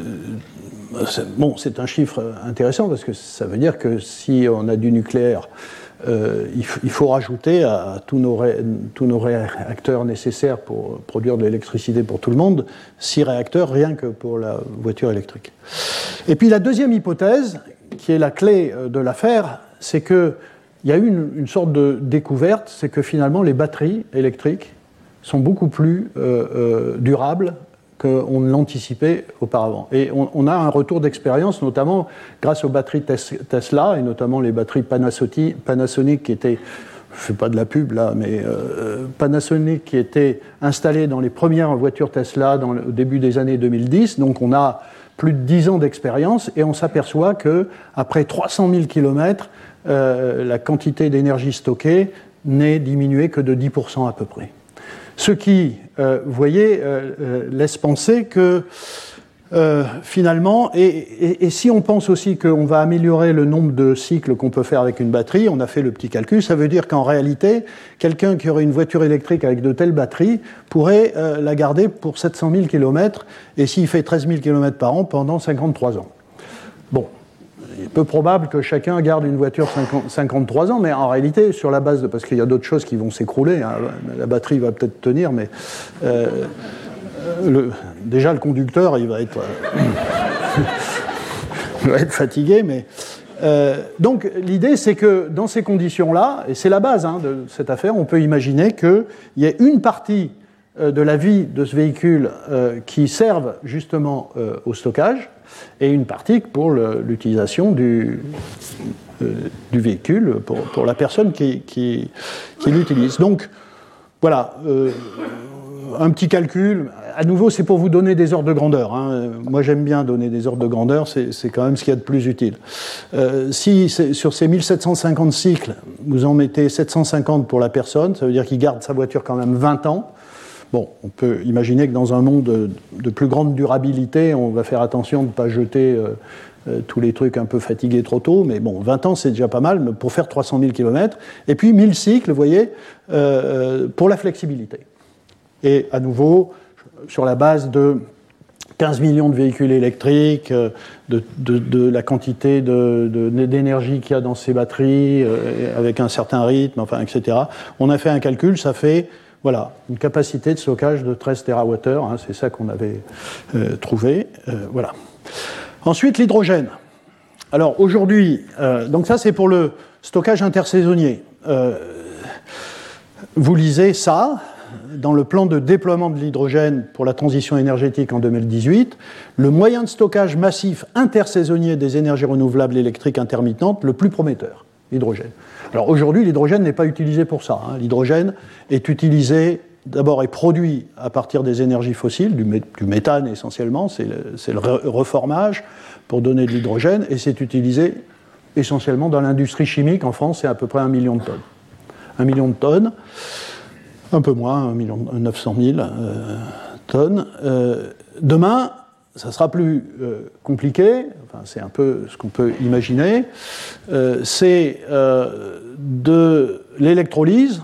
c'est, bon, c'est un chiffre intéressant parce que ça veut dire que si on a du nucléaire, euh, il, f- il faut rajouter à, à tous, nos ré, tous nos réacteurs nécessaires pour produire de l'électricité pour tout le monde, six réacteurs rien que pour la voiture électrique. Et puis la deuxième hypothèse, qui est la clé de l'affaire, c'est qu'il y a eu une, une sorte de découverte, c'est que finalement les batteries électriques sont beaucoup plus euh, euh, durables qu'on ne l'anticipait auparavant. Et on, on a un retour d'expérience, notamment grâce aux batteries tes- Tesla, et notamment les batteries Panasonic, Panasonic qui étaient, je ne fais pas de la pub là, mais euh, Panasonic qui étaient installées dans les premières voitures Tesla dans le, au début des années deux mille dix. Donc on a plus de dix ans d'expérience, et on s'aperçoit qu'après trois cent mille kilomètres, euh, la quantité d'énergie stockée n'est diminuée que de dix pour cent à peu près. Ce qui, euh, vous voyez, euh, euh, laisse penser que euh, finalement, et, et, et si on pense aussi qu'on va améliorer le nombre de cycles qu'on peut faire avec une batterie, on a fait le petit calcul, ça veut dire qu'en réalité, quelqu'un qui aurait une voiture électrique avec de telles batteries pourrait euh, la garder pour sept cent mille kilomètres, et s'il fait treize mille kilomètres par an pendant cinquante-trois ans. Bon. Il est peu probable que chacun garde une voiture cinquante, cinquante-trois ans, mais en réalité, sur la base de... Parce qu'il y a d'autres choses qui vont s'écrouler, hein, la batterie va peut-être tenir, mais... Euh, le, déjà, le conducteur, il va être... Euh, il va être fatigué, mais... Euh, donc, l'idée, c'est que dans ces conditions-là, et c'est la base hein, de cette affaire, on peut imaginer qu'il y ait une partie euh, de la vie de ce véhicule euh, qui serve justement euh, au stockage, et une partie pour le, l'utilisation du, euh, du véhicule, pour, pour la personne qui, qui, qui l'utilise. Donc, voilà, euh, un petit calcul. À nouveau, c'est pour vous donner des ordres de grandeur. Hein. Moi, j'aime bien donner des ordres de grandeur, c'est, c'est quand même ce qu'il y a de plus utile. Euh, si sur ces mille sept cent cinquante cycles, vous en mettez sept cent cinquante pour la personne, ça veut dire qu'il garde sa voiture quand même vingt ans. Bon, on peut imaginer que dans un monde de, de plus grande durabilité, on va faire attention de ne pas jeter euh, euh, tous les trucs un peu fatigués trop tôt, mais bon, vingt ans, c'est déjà pas mal pour faire trois cent mille kilomètres. Et puis mille cycles, vous voyez, euh, pour la flexibilité. Et à nouveau, sur la base de quinze millions de véhicules électriques, de, de, de la quantité de, de, d'énergie qu'il y a dans ces batteries, euh, avec un certain rythme, enfin, et cetera. On a fait un calcul, ça fait voilà, une capacité de stockage de treize térawattheures, hein, c'est ça qu'on avait euh, trouvé. Euh, voilà. Ensuite, l'hydrogène. Alors aujourd'hui, euh, donc ça c'est pour le stockage intersaisonnier. Euh, vous lisez ça. Dans le plan de déploiement de l'hydrogène pour la transition énergétique en deux mille dix-huit, le moyen de stockage massif intersaisonnier des énergies renouvelables électriques intermittentes le plus prometteur, l'hydrogène. Alors aujourd'hui, l'hydrogène n'est pas utilisé pour ça. Hein. L'hydrogène est utilisé, d'abord est produit à partir des énergies fossiles, du, mé- du méthane essentiellement, c'est le, c'est le re- reformage pour donner de l'hydrogène, et c'est utilisé essentiellement dans l'industrie chimique. En France, c'est à peu près un million de tonnes. Un million de tonnes. Un peu moins, un million neuf cent mille euh, tonnes. Euh, demain, ça sera plus euh, compliqué, enfin, c'est un peu ce qu'on peut imaginer, euh, c'est euh, de l'électrolyse,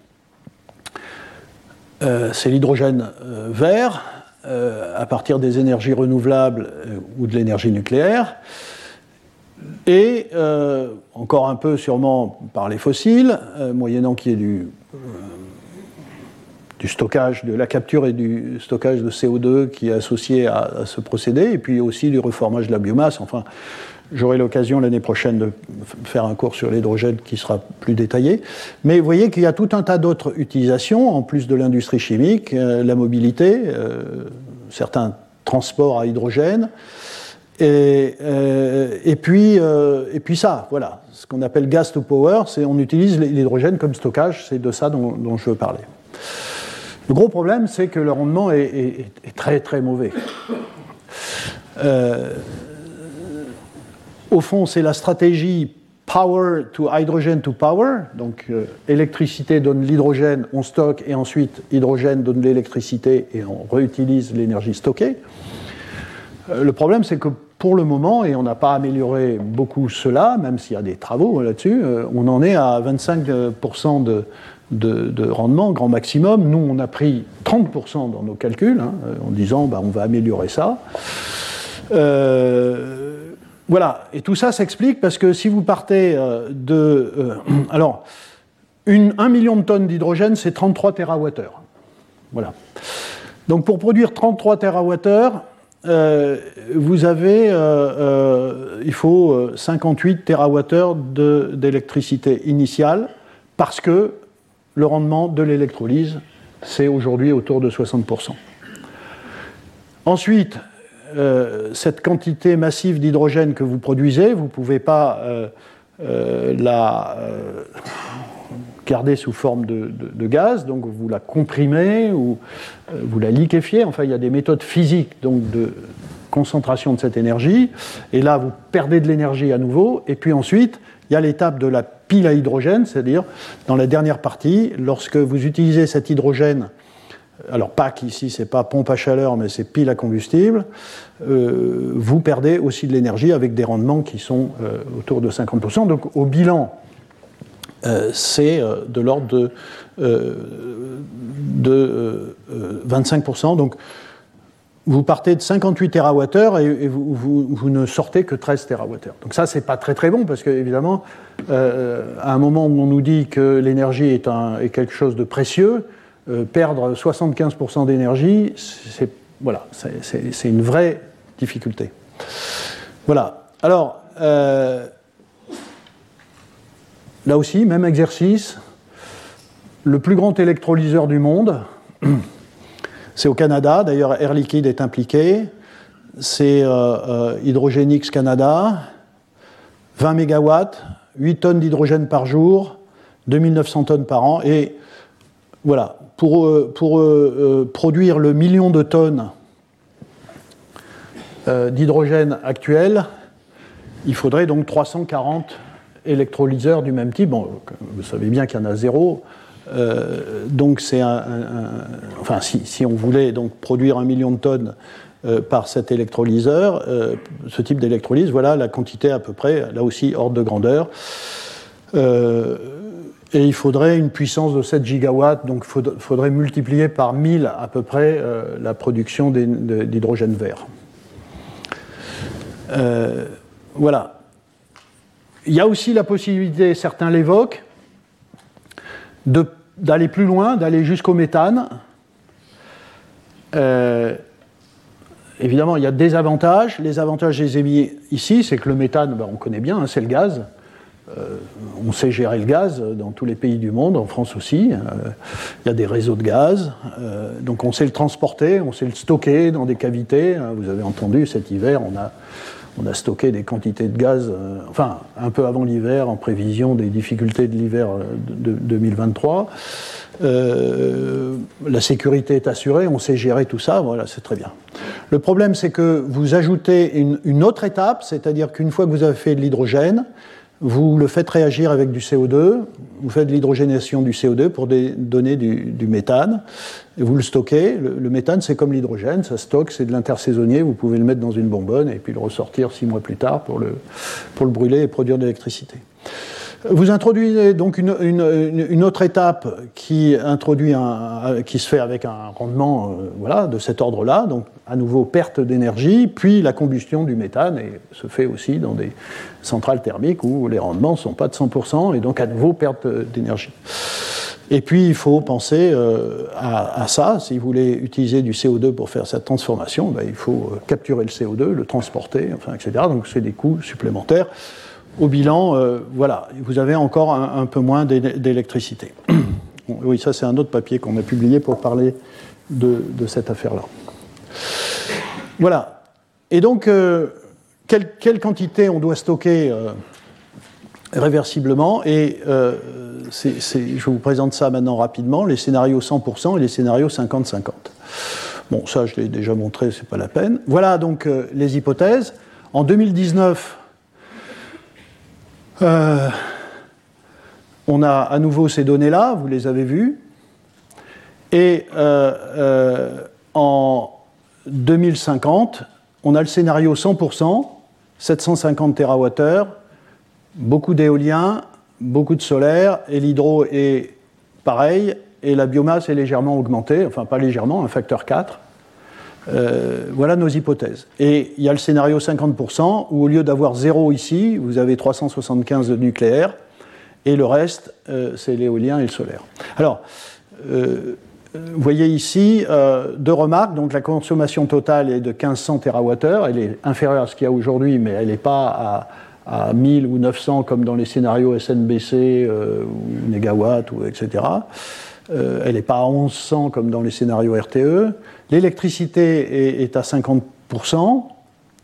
euh, c'est l'hydrogène euh, vert, euh, à partir des énergies renouvelables euh, ou de l'énergie nucléaire, et euh, encore un peu sûrement par les fossiles, euh, moyennant qu'il y ait du... Euh, du stockage, de la capture et du stockage de C O deux qui est associé à, à ce procédé, et puis aussi du reformage de la biomasse. Enfin, j'aurai l'occasion l'année prochaine de faire un cours sur l'hydrogène qui sera plus détaillé. Mais vous voyez qu'il y a tout un tas d'autres utilisations, en plus de l'industrie chimique, euh, la mobilité, euh, certains transports à hydrogène, et, euh, et, puis, euh, et puis ça, voilà, ce qu'on appelle gas to power, c'est on utilise l'hydrogène comme stockage, c'est de ça dont, dont je veux parler. Le gros problème, c'est que le rendement est, est, est très très mauvais. Euh, au fond, c'est la stratégie power to hydrogen to power. Donc, euh, électricité donne l'hydrogène, on stocke, et ensuite hydrogène donne l'électricité et on réutilise l'énergie stockée. Euh, le problème, c'est que pour le moment, et on n'a pas amélioré beaucoup cela, même s'il y a des travaux là-dessus, euh, on en est à vingt-cinq pour cent de De, de rendement, grand maximum. Nous, on a pris trente pour cent dans nos calculs, hein, en disant bah, on va améliorer ça. Euh, voilà, et tout ça s'explique parce que si vous partez euh, de... Euh, alors, une, un million de tonnes d'hydrogène, c'est trente-trois térawattheures. Voilà. Donc, pour produire trente-trois térawattheures, euh, vous avez... Euh, euh, il faut cinquante-huit térawattheures de, d'électricité initiale parce que le rendement de l'électrolyse, c'est aujourd'hui autour de soixante pour cent. Ensuite, euh, cette quantité massive d'hydrogène que vous produisez, vous ne pouvez pas euh, euh, la euh, garder sous forme de, de, de gaz, donc vous la comprimez ou euh, vous la liquéfiez. Enfin, il y a des méthodes physiques donc, de concentration de cette énergie, et là, vous perdez de l'énergie à nouveau, et puis ensuite, il y a l'étape de la pile à hydrogène, c'est-à-dire dans la dernière partie, lorsque vous utilisez cet hydrogène, alors P A C ici, c'est pas pompe à chaleur, mais c'est pile à combustible, euh, vous perdez aussi de l'énergie avec des rendements qui sont euh, autour de cinquante pour cent. Donc au bilan, euh, c'est euh, de l'ordre de, euh, de euh, vingt-cinq pour cent. Donc vous partez de cinquante-huit térawattheures et, et vous, vous, vous ne sortez que treize térawattheures. Donc ça, c'est pas très très bon parce que évidemment, euh, à un moment où on nous dit que l'énergie est, un, est quelque chose de précieux, euh, perdre soixante-quinze pour cent d'énergie, c'est, voilà, c'est, c'est, c'est une vraie difficulté. Voilà. Alors, euh, là aussi, même exercice. Le plus grand électrolyseur du monde. C'est au Canada, d'ailleurs Air Liquide est impliqué, c'est euh, euh, Hydrogenics Canada, vingt mégawatts, huit tonnes d'hydrogène par jour, deux mille neuf cents tonnes par an, et voilà, pour, euh, pour euh, produire le million de tonnes euh, d'hydrogène actuel, il faudrait donc trois cent quarante électrolyseurs du même type. Bon, vous savez bien qu'il y en a zéro. Euh, donc c'est un, un, un enfin si, si on voulait donc produire un million de tonnes euh, par cet électrolyseur, euh, ce type d'électrolyse, voilà la quantité à peu près, là aussi ordre de grandeur. Euh, Et il faudrait une puissance de sept gigawatts, donc il faudrait multiplier par mille à peu près euh, la production d'hydrogène vert. Euh, voilà. Il y a aussi la possibilité, certains l'évoquent, d'aller plus loin, d'aller jusqu'au méthane. Euh, évidemment, il y a des avantages. Les avantages, je les ai mis ici, c'est que le méthane, ben, on connaît bien, hein, c'est le gaz. Euh, on sait gérer le gaz dans tous les pays du monde, en France aussi. Euh, il y a des réseaux de gaz, euh, donc on sait le transporter, on sait le stocker dans des cavités. Vous avez entendu, cet hiver, on a, on a stocké des quantités de gaz, euh, enfin, un peu avant l'hiver, en prévision des difficultés de l'hiver de, de deux mille vingt-trois. Euh, la sécurité est assurée, on sait gérer tout ça, voilà, c'est très bien. Le problème, c'est que vous ajoutez une, une autre étape, c'est-à-dire qu'une fois que vous avez fait de l'hydrogène, vous le faites réagir avec du C O deux, vous faites de l'hydrogénation du C O deux pour des, donner du, du méthane, et vous le stockez. Le, le méthane, c'est comme l'hydrogène, ça stocke, c'est de l'intersaisonnier, vous pouvez le mettre dans une bonbonne et puis le ressortir six mois plus tard pour le, pour le brûler et produire de l'électricité. Vous introduisez donc une, une, une autre étape qui, introduit un, qui se fait avec un rendement euh, voilà, de cet ordre-là, donc à nouveau perte d'énergie, puis la combustion du méthane et se fait aussi dans des centrales thermiques où les rendements ne sont pas de cent pour cent et donc à nouveau perte d'énergie. Et puis il faut penser euh, à, à ça, si vous voulez utiliser du C O deux pour faire cette transformation, ben, il faut capturer le C O deux, le transporter, enfin, et cetera. Donc c'est des coûts supplémentaires. Au bilan, euh, voilà, vous avez encore un, un peu moins d'électricité. Bon, oui, ça c'est un autre papier qu'on a publié pour parler de, de cette affaire-là. Voilà. Et donc, euh, quelle, quelle quantité on doit stocker euh, réversiblement? Et euh, c'est, c'est, je vous présente ça maintenant rapidement, les scénarios cent pour cent et les scénarios cinquante cinquante. Bon, ça je l'ai déjà montré, c'est pas la peine. Voilà donc euh, les hypothèses. En deux mille dix-neuf, Euh, on a à nouveau ces données-là, vous les avez vues, et euh, euh, en deux mille cinquante, on a le scénario cent pour cent, sept cent cinquante térawattheures, beaucoup d'éolien, beaucoup de solaire, et l'hydro est pareil, et la biomasse est légèrement augmentée, enfin pas légèrement, un facteur quatre. Euh, voilà nos hypothèses. Et il y a le scénario cinquante pour cent où au lieu d'avoir zéro ici, vous avez trois cent soixante-quinze de nucléaire et le reste, euh, c'est l'éolien et le solaire. Alors, euh, vous voyez ici euh, deux remarques. Donc la consommation totale est de mille cinq cents térawattheures. Elle est inférieure à ce qu'il y a aujourd'hui, mais elle n'est pas à, à mille ou neuf cents comme dans les scénarios S N B C euh, ou négawatts, ou et cetera. Euh, elle n'est pas à mille cent comme dans les scénarios R T E. L'électricité est, est à cinquante pour cent, d'accord ?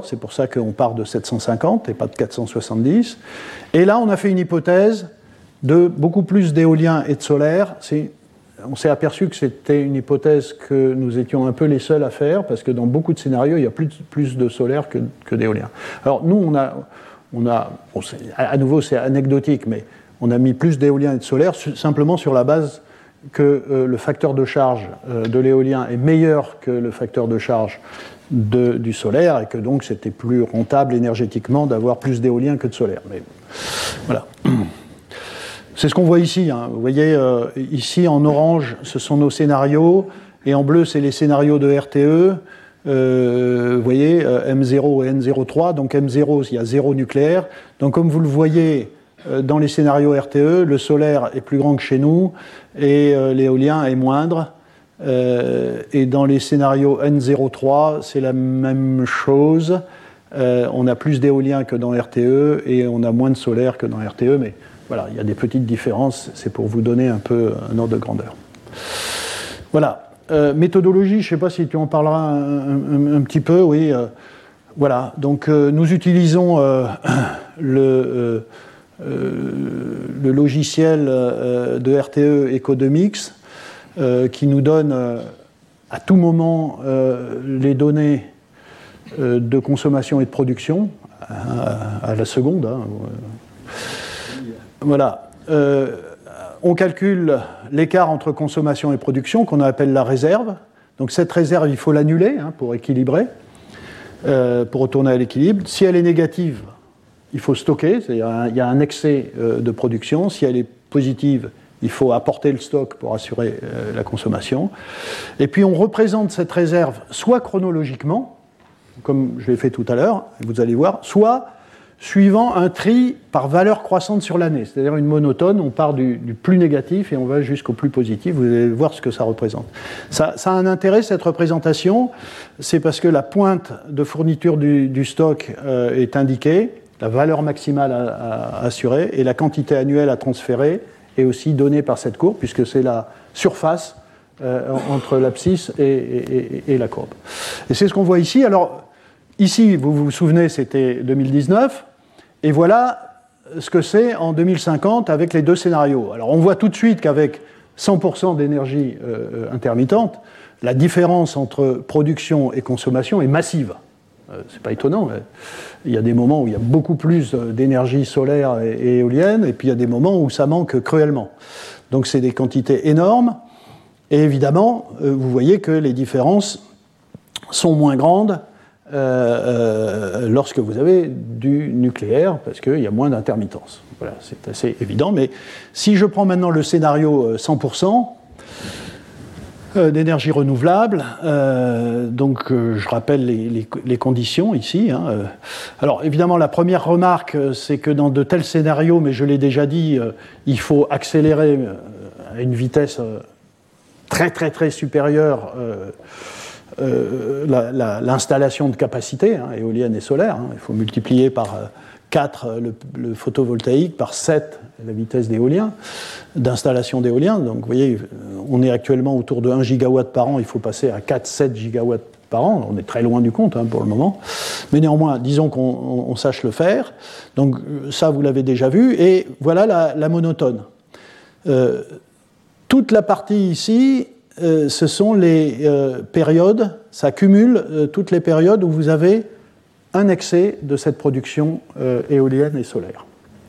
C'est pour ça qu'on part de sept cent cinquante et pas de quatre cent soixante-dix. Et là, on a fait une hypothèse de beaucoup plus d'éolien et de solaire. C'est, on s'est aperçu que c'était une hypothèse que nous étions un peu les seuls à faire, parce que dans beaucoup de scénarios, il y a plus, plus de solaire que, que d'éolien. Alors nous, on a, on a bon, à nouveau, c'est anecdotique, mais on a mis plus d'éolien et de solaire simplement sur la base que euh, le facteur de charge euh, de l'éolien est meilleur que le facteur de charge de, du solaire, et que donc c'était plus rentable énergétiquement d'avoir plus d'éolien que de solaire. Mais voilà. C'est ce qu'on voit ici. Hein. Vous voyez, euh, ici en orange, ce sont nos scénarios, et en bleu, c'est les scénarios de R T E. Euh, vous voyez, euh, M zéro et N zéro trois. Donc M zéro, il y a zéro nucléaire. Donc comme vous le voyez, dans les scénarios R T E, le solaire est plus grand que chez nous et euh, l'éolien est moindre. Euh, et dans les scénarios N zéro trois, c'est la même chose. Euh, on a plus d'éolien que dans R T E et on a moins de solaire que dans R T E. Mais voilà, il y a des petites différences. C'est pour vous donner un peu un ordre de grandeur. Voilà. Euh, méthodologie, je ne sais pas si tu en parleras un, un, un petit peu. Oui. Euh, voilà. Donc euh, nous utilisons euh, le... Euh, Euh, le logiciel euh, de R T E Ecodemix euh, qui nous donne euh, à tout moment euh, les données euh, de consommation et de production à, à la seconde. Hein. Voilà. Euh, on calcule l'écart entre consommation et production qu'on appelle la réserve. Donc cette réserve, il faut l'annuler hein, pour équilibrer, euh, pour retourner à l'équilibre. Si elle est négative, il faut stocker, c'est-à-dire il y a un excès de production. Si elle est positive, il faut apporter le stock pour assurer euh, la consommation. Et puis on représente cette réserve soit chronologiquement, comme je l'ai fait tout à l'heure, vous allez voir, soit suivant un tri par valeur croissante sur l'année, c'est-à-dire une monotone, on part du, du plus négatif et on va jusqu'au plus positif, vous allez voir ce que ça représente. Ça, ça a un intérêt, cette représentation, c'est parce que la pointe de fourniture du, du stock euh, est indiquée, la valeur maximale à, à assurer, et la quantité annuelle à transférer est aussi donnée par cette courbe, puisque c'est la surface euh, entre l'abscisse et, et, et, et la courbe. Et c'est ce qu'on voit ici. Alors, ici, vous vous souvenez, c'était deux mille dix-neuf, et voilà ce que c'est en deux mille cinquante avec les deux scénarios. Alors on voit tout de suite qu'avec cent pour cent d'énergie euh, intermittente, la différence entre production et consommation est massive. Euh, c'est pas étonnant. Mais il y a des moments où il y a beaucoup plus d'énergie solaire et, et éolienne, et puis il y a des moments où ça manque cruellement. Donc c'est des quantités énormes, et évidemment, euh, vous voyez que les différences sont moins grandes Euh, euh, lorsque vous avez du nucléaire, parce qu'il y a moins d'intermittence. Voilà, c'est assez évident. Mais si je prends maintenant le scénario cent pour cent euh, d'énergie renouvelable, euh, donc euh, je rappelle les, les, les conditions ici. Hein, euh. Alors évidemment, la première remarque, c'est que dans de tels scénarios, mais je l'ai déjà dit, euh, il faut accélérer euh, à une vitesse euh, très très très supérieure euh, Euh, la, la, l'installation de capacité, hein, éolienne et solaire. Hein, il faut multiplier par euh, quatre le, le photovoltaïque, par sept la vitesse d'éolien, d'installation d'éolien. Donc vous voyez, on est actuellement autour de un gigawatt par an, il faut passer à quatre à sept gigawatts par an. On est très loin du compte hein, pour le moment. Mais néanmoins, disons qu'on on, on sache le faire. Donc ça, vous l'avez déjà vu. Et voilà la, la monotone. Euh, toute la partie ici, Euh, ce sont les euh, périodes, ça cumule euh, toutes les périodes où vous avez un excès de cette production euh, éolienne et solaire.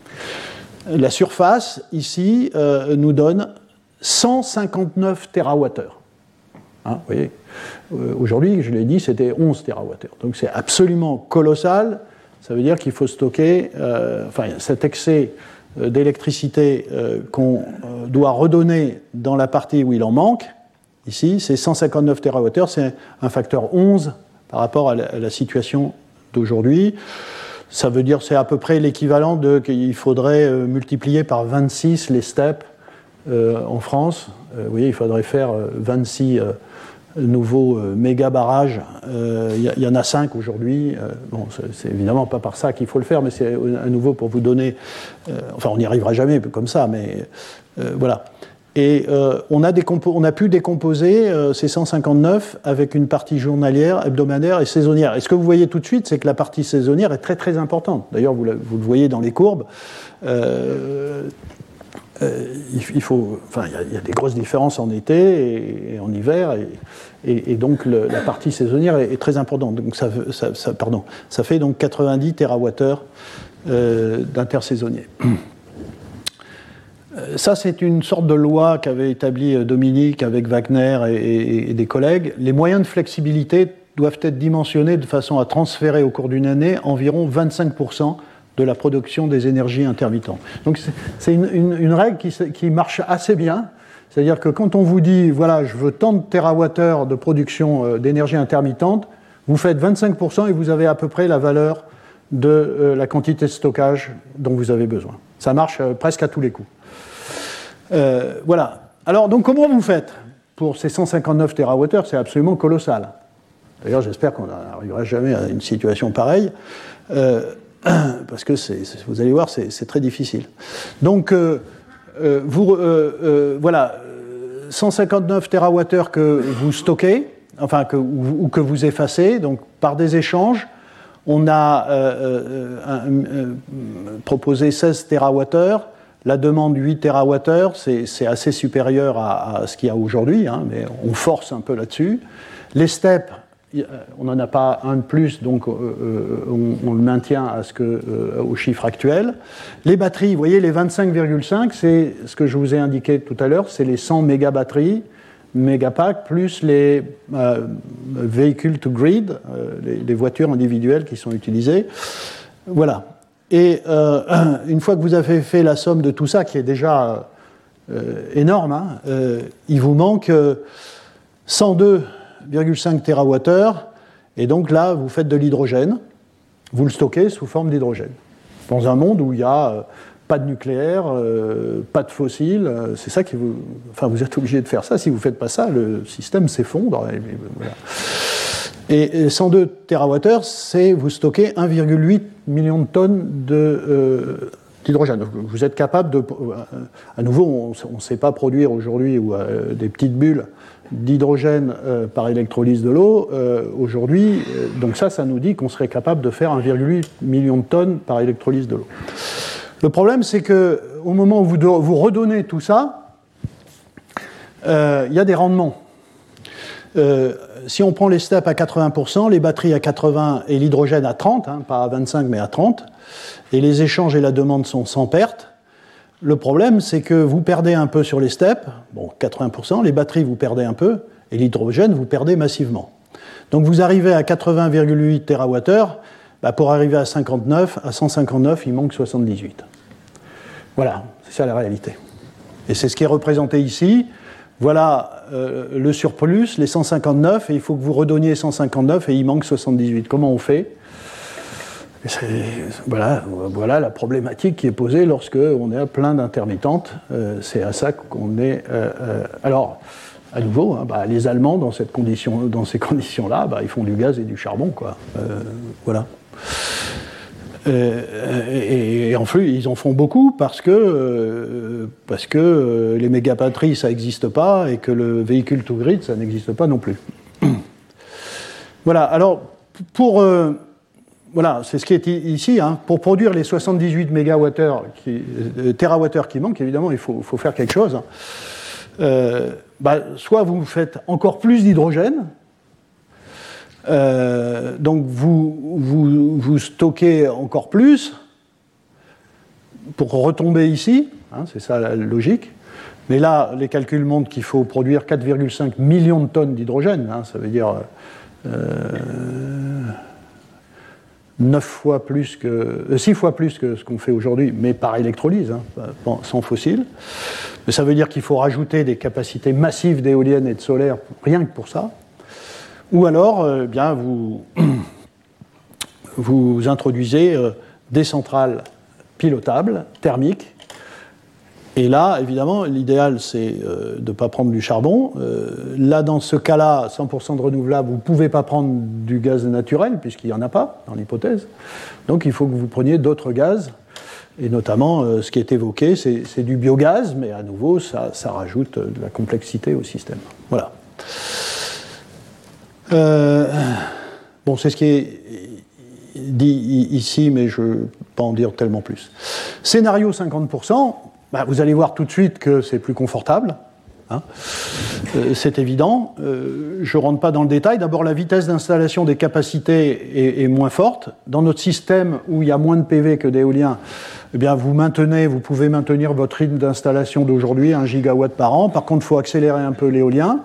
La surface, ici, euh, nous donne cent cinquante-neuf térawattheures. Hein, vous voyez, euh, aujourd'hui, je l'ai dit, c'était onze térawattheures. Donc c'est absolument colossal. Ça veut dire qu'il faut stocker, euh, enfin, cet excès euh, d'électricité euh, qu'on euh, doit redonner dans la partie où il en manque. Ici, c'est cent cinquante-neuf térawattheures, c'est un facteur onze par rapport à la, à la situation d'aujourd'hui. Ça veut dire que c'est à peu près l'équivalent de qu'il faudrait euh, multiplier par vingt-six les steppes euh, en France. Euh, vous voyez, il faudrait faire euh, vingt-six euh, nouveaux euh, méga barrages. Il euh, y, y en a cinq aujourd'hui. Euh, bon, c'est, c'est évidemment pas par ça qu'il faut le faire, mais c'est à nouveau pour vous donner. Euh, enfin, on n'y arrivera jamais comme ça, mais euh, voilà. Et euh, on, a décompo- on a pu décomposer euh, ces cent cinquante-neuf avec une partie journalière, hebdomadaire et saisonnière. Et ce que vous voyez tout de suite, c'est que la partie saisonnière est très très importante. D'ailleurs, vous, vous le voyez dans les courbes. Euh, euh, il, il faut, enfin, il y, a, il y a des grosses différences en été et, et en hiver, et, et, et donc le, la partie saisonnière est, est très importante. Donc ça, ça, ça, pardon, ça fait donc quatre-vingt-dix térawattheures euh, d'intersaisonnier. Ça, c'est une sorte de loi qu'avait établie Dominique avec Wagner et, et, et des collègues. Les moyens de flexibilité doivent être dimensionnés de façon à transférer au cours d'une année environ vingt-cinq pour cent de la production des énergies intermittentes. Donc c'est, c'est une, une, une règle qui, qui marche assez bien. C'est-à-dire que quand on vous dit, voilà, je veux tant de térawattheures de production d'énergie intermittente, vous faites vingt-cinq pour cent et vous avez à peu près la valeur de euh, la quantité de stockage dont vous avez besoin. Ça marche euh, presque à tous les coups. Euh, voilà. Alors, donc, comment vous faites pour ces cent cinquante-neuf térawattheures? C'est absolument colossal. D'ailleurs, j'espère qu'on n'arrivera jamais à une situation pareille, euh, parce que c'est, c'est, vous allez voir, c'est, c'est très difficile. Donc, euh, euh, vous, euh, euh, voilà, cent cinquante-neuf térawattheures que vous stockez, enfin, que, ou, ou que vous effacez, donc par des échanges. On a euh, euh, euh, proposé seize térawattheures. La demande huit térawattheures, c'est, c'est assez supérieur à, à ce qu'il y a aujourd'hui, hein, mais on force un peu là-dessus. Les steppes, on n'en a pas un de plus, donc euh, on, on le maintient à ce que, euh, au chiffre actuel. Les batteries, vous voyez, les vingt-cinq virgule cinq, c'est ce que je vous ai indiqué tout à l'heure, c'est les cent mégabatteries, mégapack, plus les euh, véhicules to grid, euh, les, les voitures individuelles qui sont utilisées. Voilà. Et euh, une fois que vous avez fait la somme de tout ça, qui est déjà euh, énorme. Hein. Euh, il vous manque euh, cent deux virgule cinq térawattheures, et donc là, vous faites de l'hydrogène, vous le stockez sous forme d'hydrogène. Dans un monde où il n'y a euh, pas de nucléaire, euh, pas de fossiles, euh, c'est ça qui vous... Enfin, vous êtes obligé de faire ça. Si vous ne faites pas ça, le système s'effondre. Et, et, voilà. Et cent deux térawattheures, c'est vous stockez un virgule huit million de tonnes de, euh, d'hydrogène. Vous êtes capable de... À nouveau, on ne sait pas produire aujourd'hui ou, euh, des petites bulles d'hydrogène euh, par électrolyse de l'eau. Euh, aujourd'hui, euh, donc ça, ça nous dit qu'on serait capable de faire un virgule huit million de tonnes par électrolyse de l'eau. Le problème, c'est qu'au moment où vous, de, vous redonnez tout ça, euh, il y a des rendements. Euh, si on prend les steps à quatre-vingts pour cent, les batteries à quatre-vingts et l'hydrogène à trente, hein, pas à vingt-cinq mais à trente, et les échanges et la demande sont sans perte, le problème c'est que vous perdez un peu sur les steps, bon quatre-vingts pour cent, les batteries vous perdez un peu, et l'hydrogène vous perdez massivement. Donc vous arrivez à quatre-vingts virgule huit térawattheures, bah pour arriver à cinquante-neuf, à cent cinquante-neuf, il manque soixante-dix-huit. Voilà, c'est ça la réalité. Et c'est ce qui est représenté ici. Voilà euh, le surplus, les cent cinquante-neuf, et il faut que vous redonniez cent cinquante-neuf et il manque soixante-dix-huit. Comment on fait ? voilà, voilà la problématique qui est posée lorsque on est à plein d'intermittentes. Euh, c'est à ça qu'on est... Euh, euh, alors, à nouveau, hein, bah, les Allemands, dans, cette condition, dans ces conditions-là, bah, ils font du gaz et du charbon, quoi. Euh, voilà. Euh, et, et en plus, ils en font beaucoup parce que, euh, parce que euh, les méga-batteries, ça n'existe pas, et que le véhicule to grid, ça n'existe pas non plus. Voilà, alors, pour... Euh, voilà, c'est ce qui est ici. Hein, pour produire les soixante-dix-huit mégawattheures qui, euh, térawattheures qui manquent, évidemment, il faut, faut faire quelque chose. Hein. Euh, bah, soit vous faites encore plus d'hydrogène, Euh, donc vous, vous, vous stockez encore plus pour retomber ici, hein, c'est ça la logique. Mais là, les calculs montrent qu'il faut produire quatre virgule cinq millions de tonnes d'hydrogène, hein, ça veut dire euh, neuf fois plus que, euh, six fois plus que ce qu'on fait aujourd'hui, mais par électrolyse, hein, sans fossiles. Mais ça veut dire qu'il faut rajouter des capacités massives d'éoliennes et de solaire rien que pour ça. Ou alors, eh bien, vous, vous introduisez euh, des centrales pilotables, thermiques. Et là, évidemment, l'idéal, c'est euh, de ne pas prendre du charbon. Euh, là, dans ce cas-là, cent pour cent de renouvelable, vous ne pouvez pas prendre du gaz naturel, puisqu'il n'y en a pas, dans l'hypothèse. Donc, il faut que vous preniez d'autres gaz. Et notamment, euh, ce qui est évoqué, c'est, c'est du biogaz, mais à nouveau, ça, ça rajoute de la complexité au système. Voilà. Euh, bon, c'est ce qui est dit ici, mais je ne vais pas en dire tellement plus. Scénario cinquante pour cent, bah, vous allez voir tout de suite que c'est plus confortable. Hein. Euh, c'est évident. Euh, je ne rentre pas dans le détail. D'abord, la vitesse d'installation des capacités est, est moins forte. Dans notre système où il y a moins de P V que d'éolien, eh bien, vous maintenez, vous pouvez maintenir votre rythme d'installation d'aujourd'hui, un gigawatt par an. Par contre, il faut accélérer un peu l'éolien.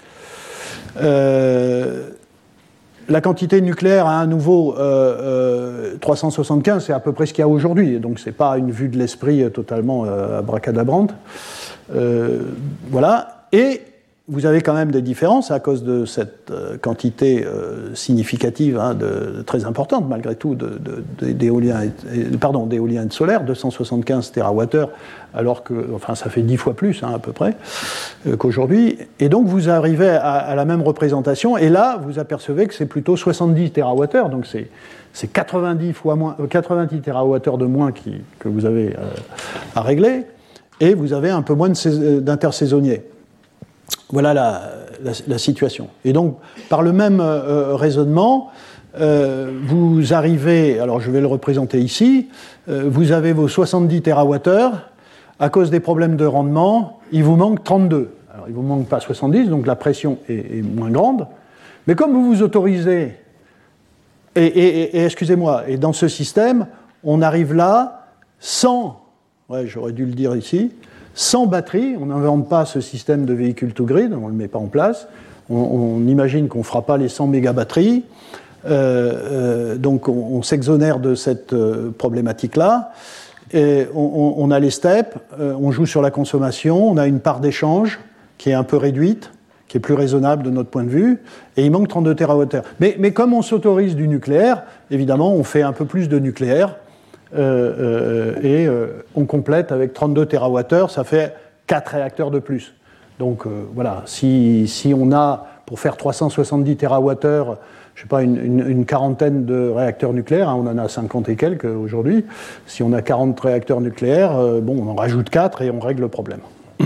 Euh, la quantité nucléaire à un nouveau euh, euh, trois cent soixante-quinze, c'est à peu près ce qu'il y a aujourd'hui, donc c'est pas une vue de l'esprit totalement euh, abracadabrante. Euh, voilà, et vous avez quand même des différences à cause de cette euh, quantité euh, significative, hein, de, de, très importante malgré tout, de, de, de, d'éolien, et, et, pardon, d'éolien et de solaire, deux cent soixante-quinze térawattheures, alors que, enfin, ça fait dix fois plus, hein, à peu près, euh, qu'aujourd'hui. Et donc, vous arrivez à, à la même représentation, et là, vous apercevez que c'est plutôt soixante-dix térawattheures, donc c'est, c'est quatre-vingt-dix fois moins, quatre-vingt-dix térawattheures de moins qui, que vous avez euh, à régler, et vous avez un peu moins de, d'intersaisonniers. Voilà la, la, la situation. Et donc, par le même euh, raisonnement, euh, vous arrivez, alors je vais le représenter ici, euh, vous avez vos soixante-dix térawattheures, à cause des problèmes de rendement, il vous manque trente-deux. Alors, il ne vous manque pas soixante-dix, donc la pression est, est moins grande, mais comme vous vous autorisez, et, et, et, et excusez-moi, et dans ce système, on arrive là sans, ouais, j'aurais dû le dire ici, sans batterie, on n'invente pas ce système de véhicule to grid, on ne le met pas en place, on, on imagine qu'on ne fera pas les cent mégabatteries, euh, euh, donc on, on s'exonère de cette euh, problématique-là, Et on, on a les steppes, euh, on joue sur la consommation, on a une part d'échange qui est un peu réduite, qui est plus raisonnable de notre point de vue, et il manque trente-deux térawattheures. Mais, mais comme on s'autorise du nucléaire, évidemment, on fait un peu plus de nucléaire, euh, euh, et euh, on complète avec trente-deux térawattheures, ça fait quatre réacteurs de plus. Donc euh, voilà, si, si on a, pour faire trois cent soixante-dix térawattheures, je ne sais pas, une, une, une quarantaine de réacteurs nucléaires, hein, on en a cinquante et quelques aujourd'hui, si on a quarante réacteurs nucléaires, euh, bon, on en rajoute quatre et on règle le problème.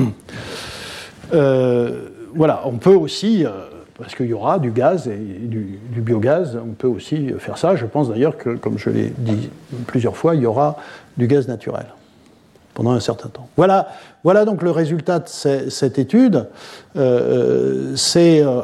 euh, voilà, on peut aussi, euh, parce qu'il y aura du gaz et du, du biogaz, on peut aussi faire ça. Je pense d'ailleurs que, comme je l'ai dit plusieurs fois, il y aura du gaz naturel pendant un certain temps. Voilà, voilà donc le résultat de ces, cette étude. Euh, c'est... Euh,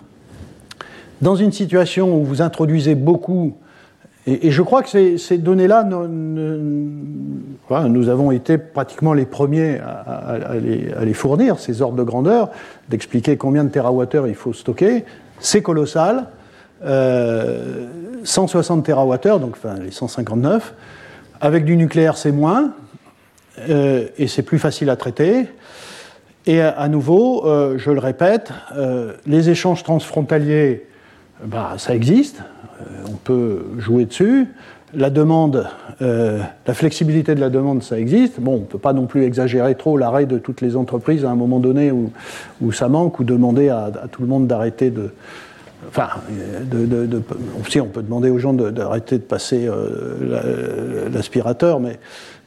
Dans une situation où vous introduisez beaucoup, et, et je crois que ces, ces données-là, ne, ne, voilà, nous avons été pratiquement les premiers à, à, à, les, à les fournir, ces ordres de grandeur, d'expliquer combien de térawattheures il faut stocker. C'est colossal, euh, cent soixante térawattheures, donc enfin, les cent cinquante-neuf. Avec du nucléaire, c'est moins, euh, et c'est plus facile à traiter. Et à, à nouveau, euh, je le répète, euh, les échanges transfrontaliers, bah, ça existe, euh, on peut jouer dessus. La demande, euh, la flexibilité de la demande, ça existe. Bon, on ne peut pas non plus exagérer trop l'arrêt de toutes les entreprises à un moment donné où, où ça manque, ou demander à, à tout le monde d'arrêter de... Enfin, de, de, de, aussi on peut demander aux gens de, d'arrêter de passer euh, la, l'aspirateur, mais...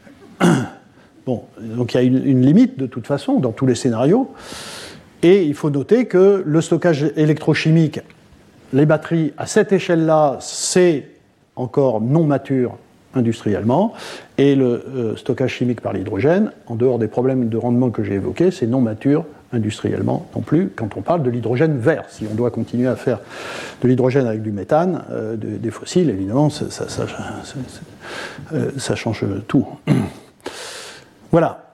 Bon, donc il y a une, une limite de toute façon dans tous les scénarios. Et il faut noter que le stockage électrochimique, les batteries, à cette échelle-là, c'est encore non mature industriellement, et le euh, stockage chimique par l'hydrogène, en dehors des problèmes de rendement que j'ai évoqués, c'est non mature industriellement non plus, quand on parle de l'hydrogène vert. Si on doit continuer à faire de l'hydrogène avec du méthane, euh, de, des fossiles, évidemment, ça, ça, ça, ça, euh, ça change tout. Voilà.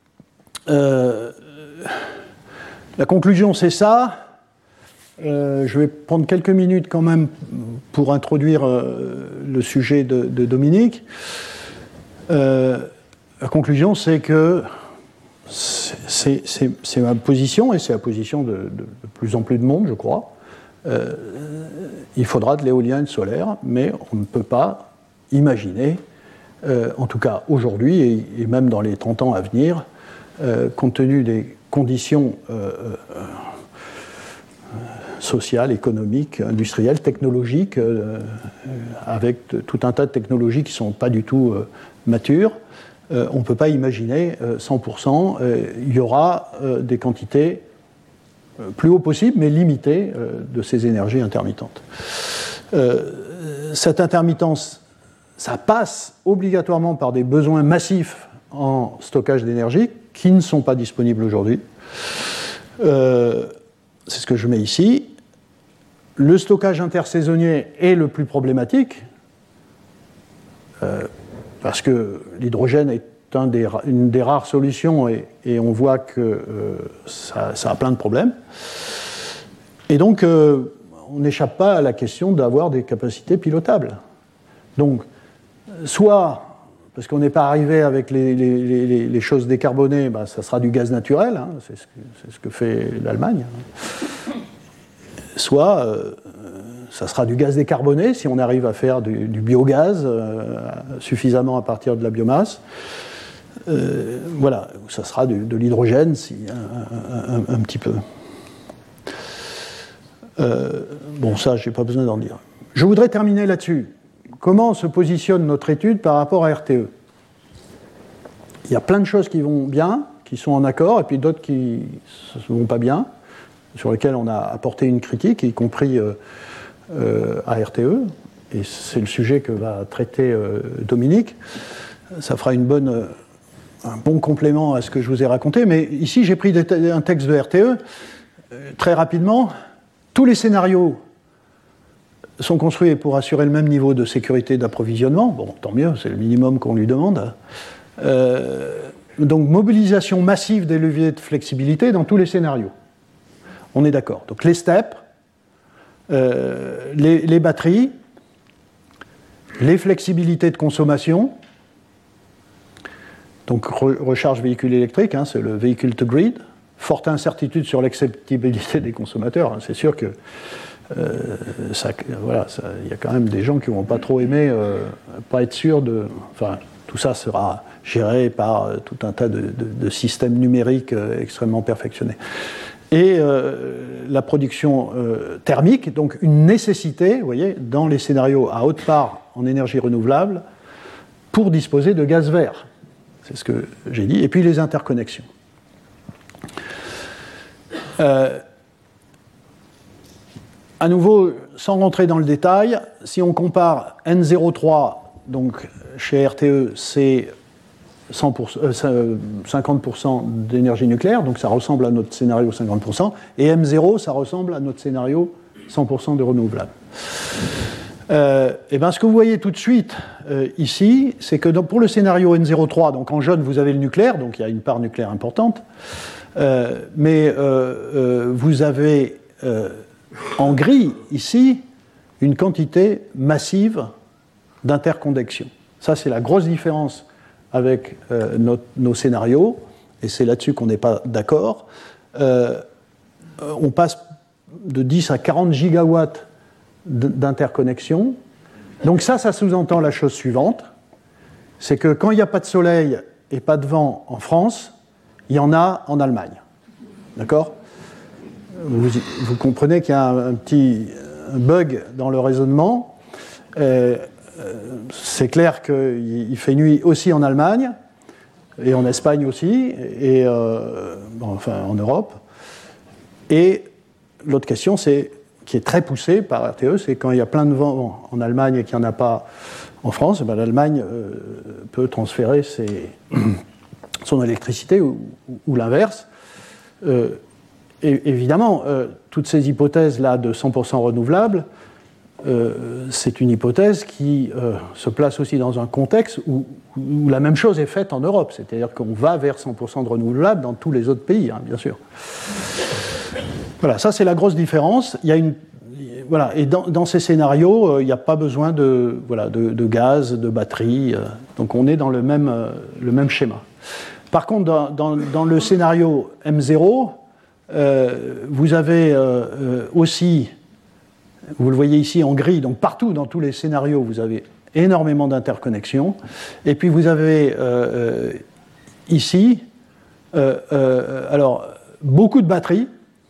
Euh, la conclusion, c'est ça. Euh, je vais prendre quelques minutes quand même pour introduire euh, le sujet de, de Dominique. Euh, la conclusion, c'est que c'est, c'est, c'est ma position, et c'est la position de, de, de plus en plus de monde, je crois. Euh, il faudra de l'éolien et du solaire, mais on ne peut pas imaginer, euh, en tout cas aujourd'hui, et, et même dans les trente ans à venir, euh, compte tenu des conditions euh, euh, sociales, économiques, industrielles, technologiques, euh, avec de, tout un tas de technologies qui ne sont pas du tout euh, matures, euh, on ne peut pas imaginer euh, cent pour cent. Euh, il y aura euh, des quantités euh, plus haut possible, mais limitées, euh, de ces énergies intermittentes. Euh, cette intermittence, ça passe obligatoirement par des besoins massifs en stockage d'énergie qui ne sont pas disponibles aujourd'hui. Euh, c'est ce que je mets ici. Le stockage intersaisonnier est le plus problématique, euh, parce que l'hydrogène est un des, une des rares solutions, et, et on voit que euh, ça, ça a plein de problèmes. Et donc, euh, on n'échappe pas à la question d'avoir des capacités pilotables. Donc, soit, parce qu'on n'est pas arrivé avec les, les, les, les choses décarbonées, ben, ça sera du gaz naturel, hein, c'est, ce que, c'est ce que fait l'Allemagne. Soit, euh, ça sera du gaz décarboné, si on arrive à faire du, du biogaz euh, suffisamment à partir de la biomasse. Euh, voilà, ça sera du, de l'hydrogène, si, un, un, un, un petit peu. Euh, bon, ça, je n'ai pas besoin d'en dire. Je voudrais terminer là-dessus. Comment se positionne notre étude par rapport à R T E ? Il y a plein de choses qui vont bien, qui sont en accord, et puis d'autres qui ne vont pas bien, sur lesquelles on a apporté une critique, y compris euh, euh, à R T E, et c'est le sujet que va traiter euh, Dominique. Ça fera une bonne, euh, un bon complément à ce que je vous ai raconté, mais ici j'ai pris des, un texte de R T E, euh, très rapidement. Tous les scénarios sont construits pour assurer le même niveau de sécurité d'approvisionnement. Bon, tant mieux, c'est le minimum qu'on lui demande. Euh, donc, mobilisation massive des leviers de flexibilité dans tous les scénarios. On est d'accord. Donc, les steppes, euh, les, les batteries, les flexibilités de consommation, Donc re- recharge véhicule électrique, hein, c'est le véhicule to grid. Forte incertitude sur l'acceptabilité des consommateurs. Hein. C'est sûr que euh, ça, voilà, ça, y a quand même des gens qui ne vont pas trop aimer, euh, pas être sûrs de. Enfin, tout ça sera géré par euh, tout un tas de, de, de systèmes numériques euh, extrêmement perfectionnés. Et euh, la production euh, thermique, donc une nécessité, vous voyez, dans les scénarios à haute part en énergie renouvelable, pour disposer de gaz vert. C'est ce que j'ai dit. Et puis les interconnexions. Euh, à nouveau, sans rentrer dans le détail, si on compare N zéro trois, donc chez R T E, c'est cent pour cent, euh, cinquante pour cent d'énergie nucléaire, donc ça ressemble à notre scénario cinquante pour cent, et M zéro, ça ressemble à notre scénario cent pour cent de renouvelables. Euh, et bien, ce que vous voyez tout de suite euh, ici, c'est que donc, pour le scénario N zéro trois, donc en jaune, vous avez le nucléaire, donc il y a une part nucléaire importante, euh, mais euh, euh, vous avez euh, en gris, ici, une quantité massive d'interconnexions. Ça, c'est la grosse différence avec euh, notre, nos scénarios, et c'est là-dessus qu'on n'est pas d'accord. Euh, on passe de dix à quarante gigawatts d'interconnexion. Donc ça, ça sous-entend la chose suivante, c'est que quand il n'y a pas de soleil et pas de vent en France, il y en a en Allemagne. D'accord ? vous, vous comprenez qu'il y a un, un petit bug dans le raisonnement. Euh, c'est clair qu'il fait nuit aussi en Allemagne, et en Espagne aussi, et euh, bon, enfin en Europe. Et l'autre question, c'est qui est très poussée par R T E, c'est quand il y a plein de vent en Allemagne et qu'il n'y en a pas en France, ben l'Allemagne euh, peut transférer ses, son électricité ou, ou, ou l'inverse. Euh, et, évidemment, euh, toutes ces hypothèses-là de cent pour cent renouvelables, euh, c'est une hypothèse qui euh, se place aussi dans un contexte où, où la même chose est faite en Europe, c'est-à-dire qu'on va vers cent pour cent de renouvelables dans tous les autres pays, hein, bien sûr. Voilà, ça c'est la grosse différence. Il y a une, voilà, et dans, dans ces scénarios, euh, il n'y a pas besoin de, voilà, de, de gaz, de batterie. Euh, donc on est dans le même, euh, le même schéma. Par contre, dans, dans, dans le scénario M zéro, euh, vous avez euh, euh, aussi, vous le voyez ici en gris, donc partout dans tous les scénarios, vous avez énormément d'interconnexions. Et puis vous avez euh, euh, ici, euh, euh, alors, beaucoup de batteries.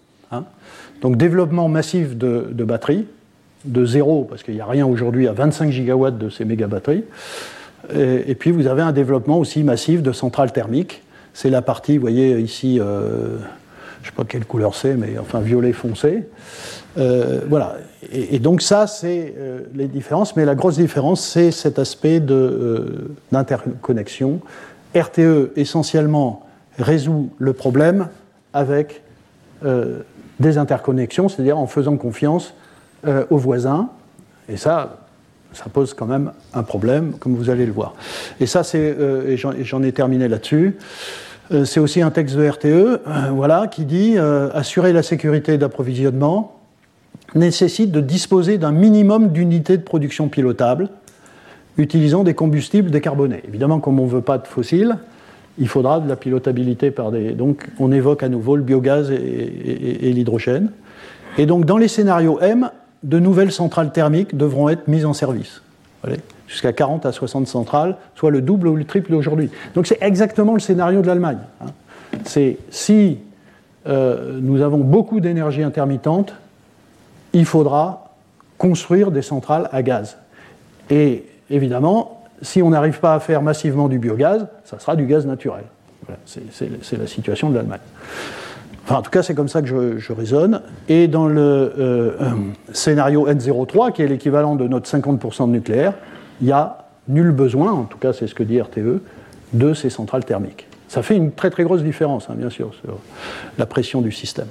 Donc développement massif de, de batteries, de zéro, parce qu'il n'y a rien aujourd'hui, à vingt-cinq gigawatts de ces méga-batteries. Et, et puis vous avez un développement aussi massif de centrales thermiques. C'est la partie, vous voyez ici, euh, je ne sais pas quelle couleur c'est, mais enfin violet foncé. Euh, voilà. Et, et donc ça, c'est euh, les différences. Mais la grosse différence, c'est cet aspect de, euh, d'interconnexion. R T E, essentiellement, résout le problème avec... Euh, des interconnexions, c'est-à-dire en faisant confiance euh, aux voisins. Et ça, ça pose quand même un problème, comme vous allez le voir. Et ça, c'est, euh, et, j'en, et j'en ai terminé là-dessus, euh, c'est aussi un texte de R T E, euh, voilà, qui dit euh, « Assurer la sécurité d'approvisionnement nécessite de disposer d'un minimum d'unités de production pilotables utilisant des combustibles décarbonés. » Évidemment, comme on ne veut pas de fossiles, il faudra de la pilotabilité par des... Donc, on évoque à nouveau le biogaz et, et, et l'hydrogène. Et donc, dans les scénarios M, de nouvelles centrales thermiques devront être mises en service. Allez, jusqu'à quarante à soixante centrales, soit le double ou le triple d'aujourd'hui. Donc, c'est exactement le scénario de l'Allemagne. Hein. C'est si euh, nous avons beaucoup d'énergie intermittente, il faudra construire des centrales à gaz. Et évidemment... Si on n'arrive pas à faire massivement du biogaz, ça sera du gaz naturel. Voilà, c'est, c'est, c'est la situation de l'Allemagne. Enfin, en tout cas, c'est comme ça que je, je raisonne. Et dans le euh, euh, scénario N zéro trois, qui est l'équivalent de notre cinquante pour cent de nucléaire, il n'y a nul besoin, en tout cas c'est ce que dit R T E, de ces centrales thermiques. Ça fait une très très grosse différence, hein, bien sûr, sur la pression du système.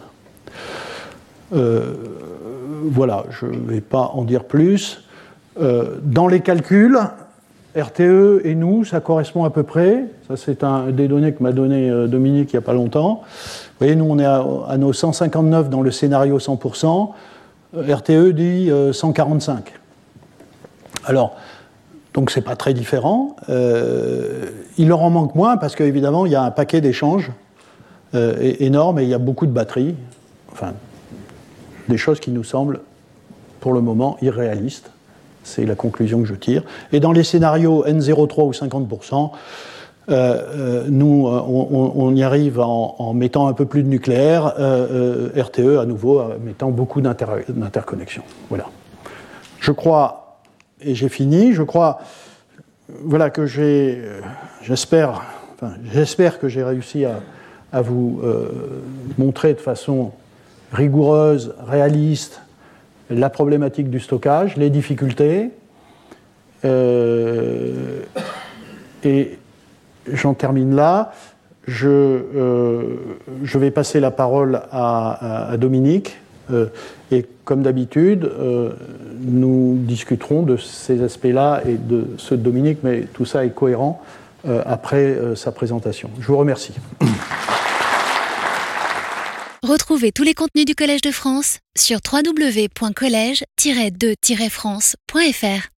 Euh, voilà, je ne vais pas en dire plus. Euh, dans les calculs... R T E et nous, ça correspond à peu près. Ça, c'est un, des données que m'a donné euh, Dominique il n'y a pas longtemps. Vous voyez, nous, on est à, à nos cent cinquante-neuf dans le scénario cent pour cent. R T E dit euh, cent quarante-cinq. Alors, donc c'est pas très différent. Euh, il leur en manque moins parce qu'évidemment, il y a un paquet d'échanges euh, énorme et il y a beaucoup de batteries. Enfin, des choses qui nous semblent, pour le moment, irréalistes. C'est la conclusion que je tire. Et dans les scénarios N zéro virgule trois ou cinquante pour cent, euh, euh, nous, on, on y arrive en, en mettant un peu plus de nucléaire, euh, euh, R T E à nouveau, en mettant beaucoup d'inter d'interconnexions. Voilà. Je crois, et j'ai fini, je crois voilà, que j'ai, euh, j'espère, enfin, j'espère que j'ai réussi à, à vous euh, montrer de façon rigoureuse, réaliste, la problématique du stockage, les difficultés, euh, et j'en termine là. Je, euh, je vais passer la parole à, à, à Dominique, euh, et comme d'habitude, euh, nous discuterons de ces aspects-là et de ceux de Dominique, mais tout ça est cohérent euh, après euh, sa présentation. Je vous remercie. Retrouvez tous les contenus du Collège de France sur w w w point collège tiret de tiret france point f r.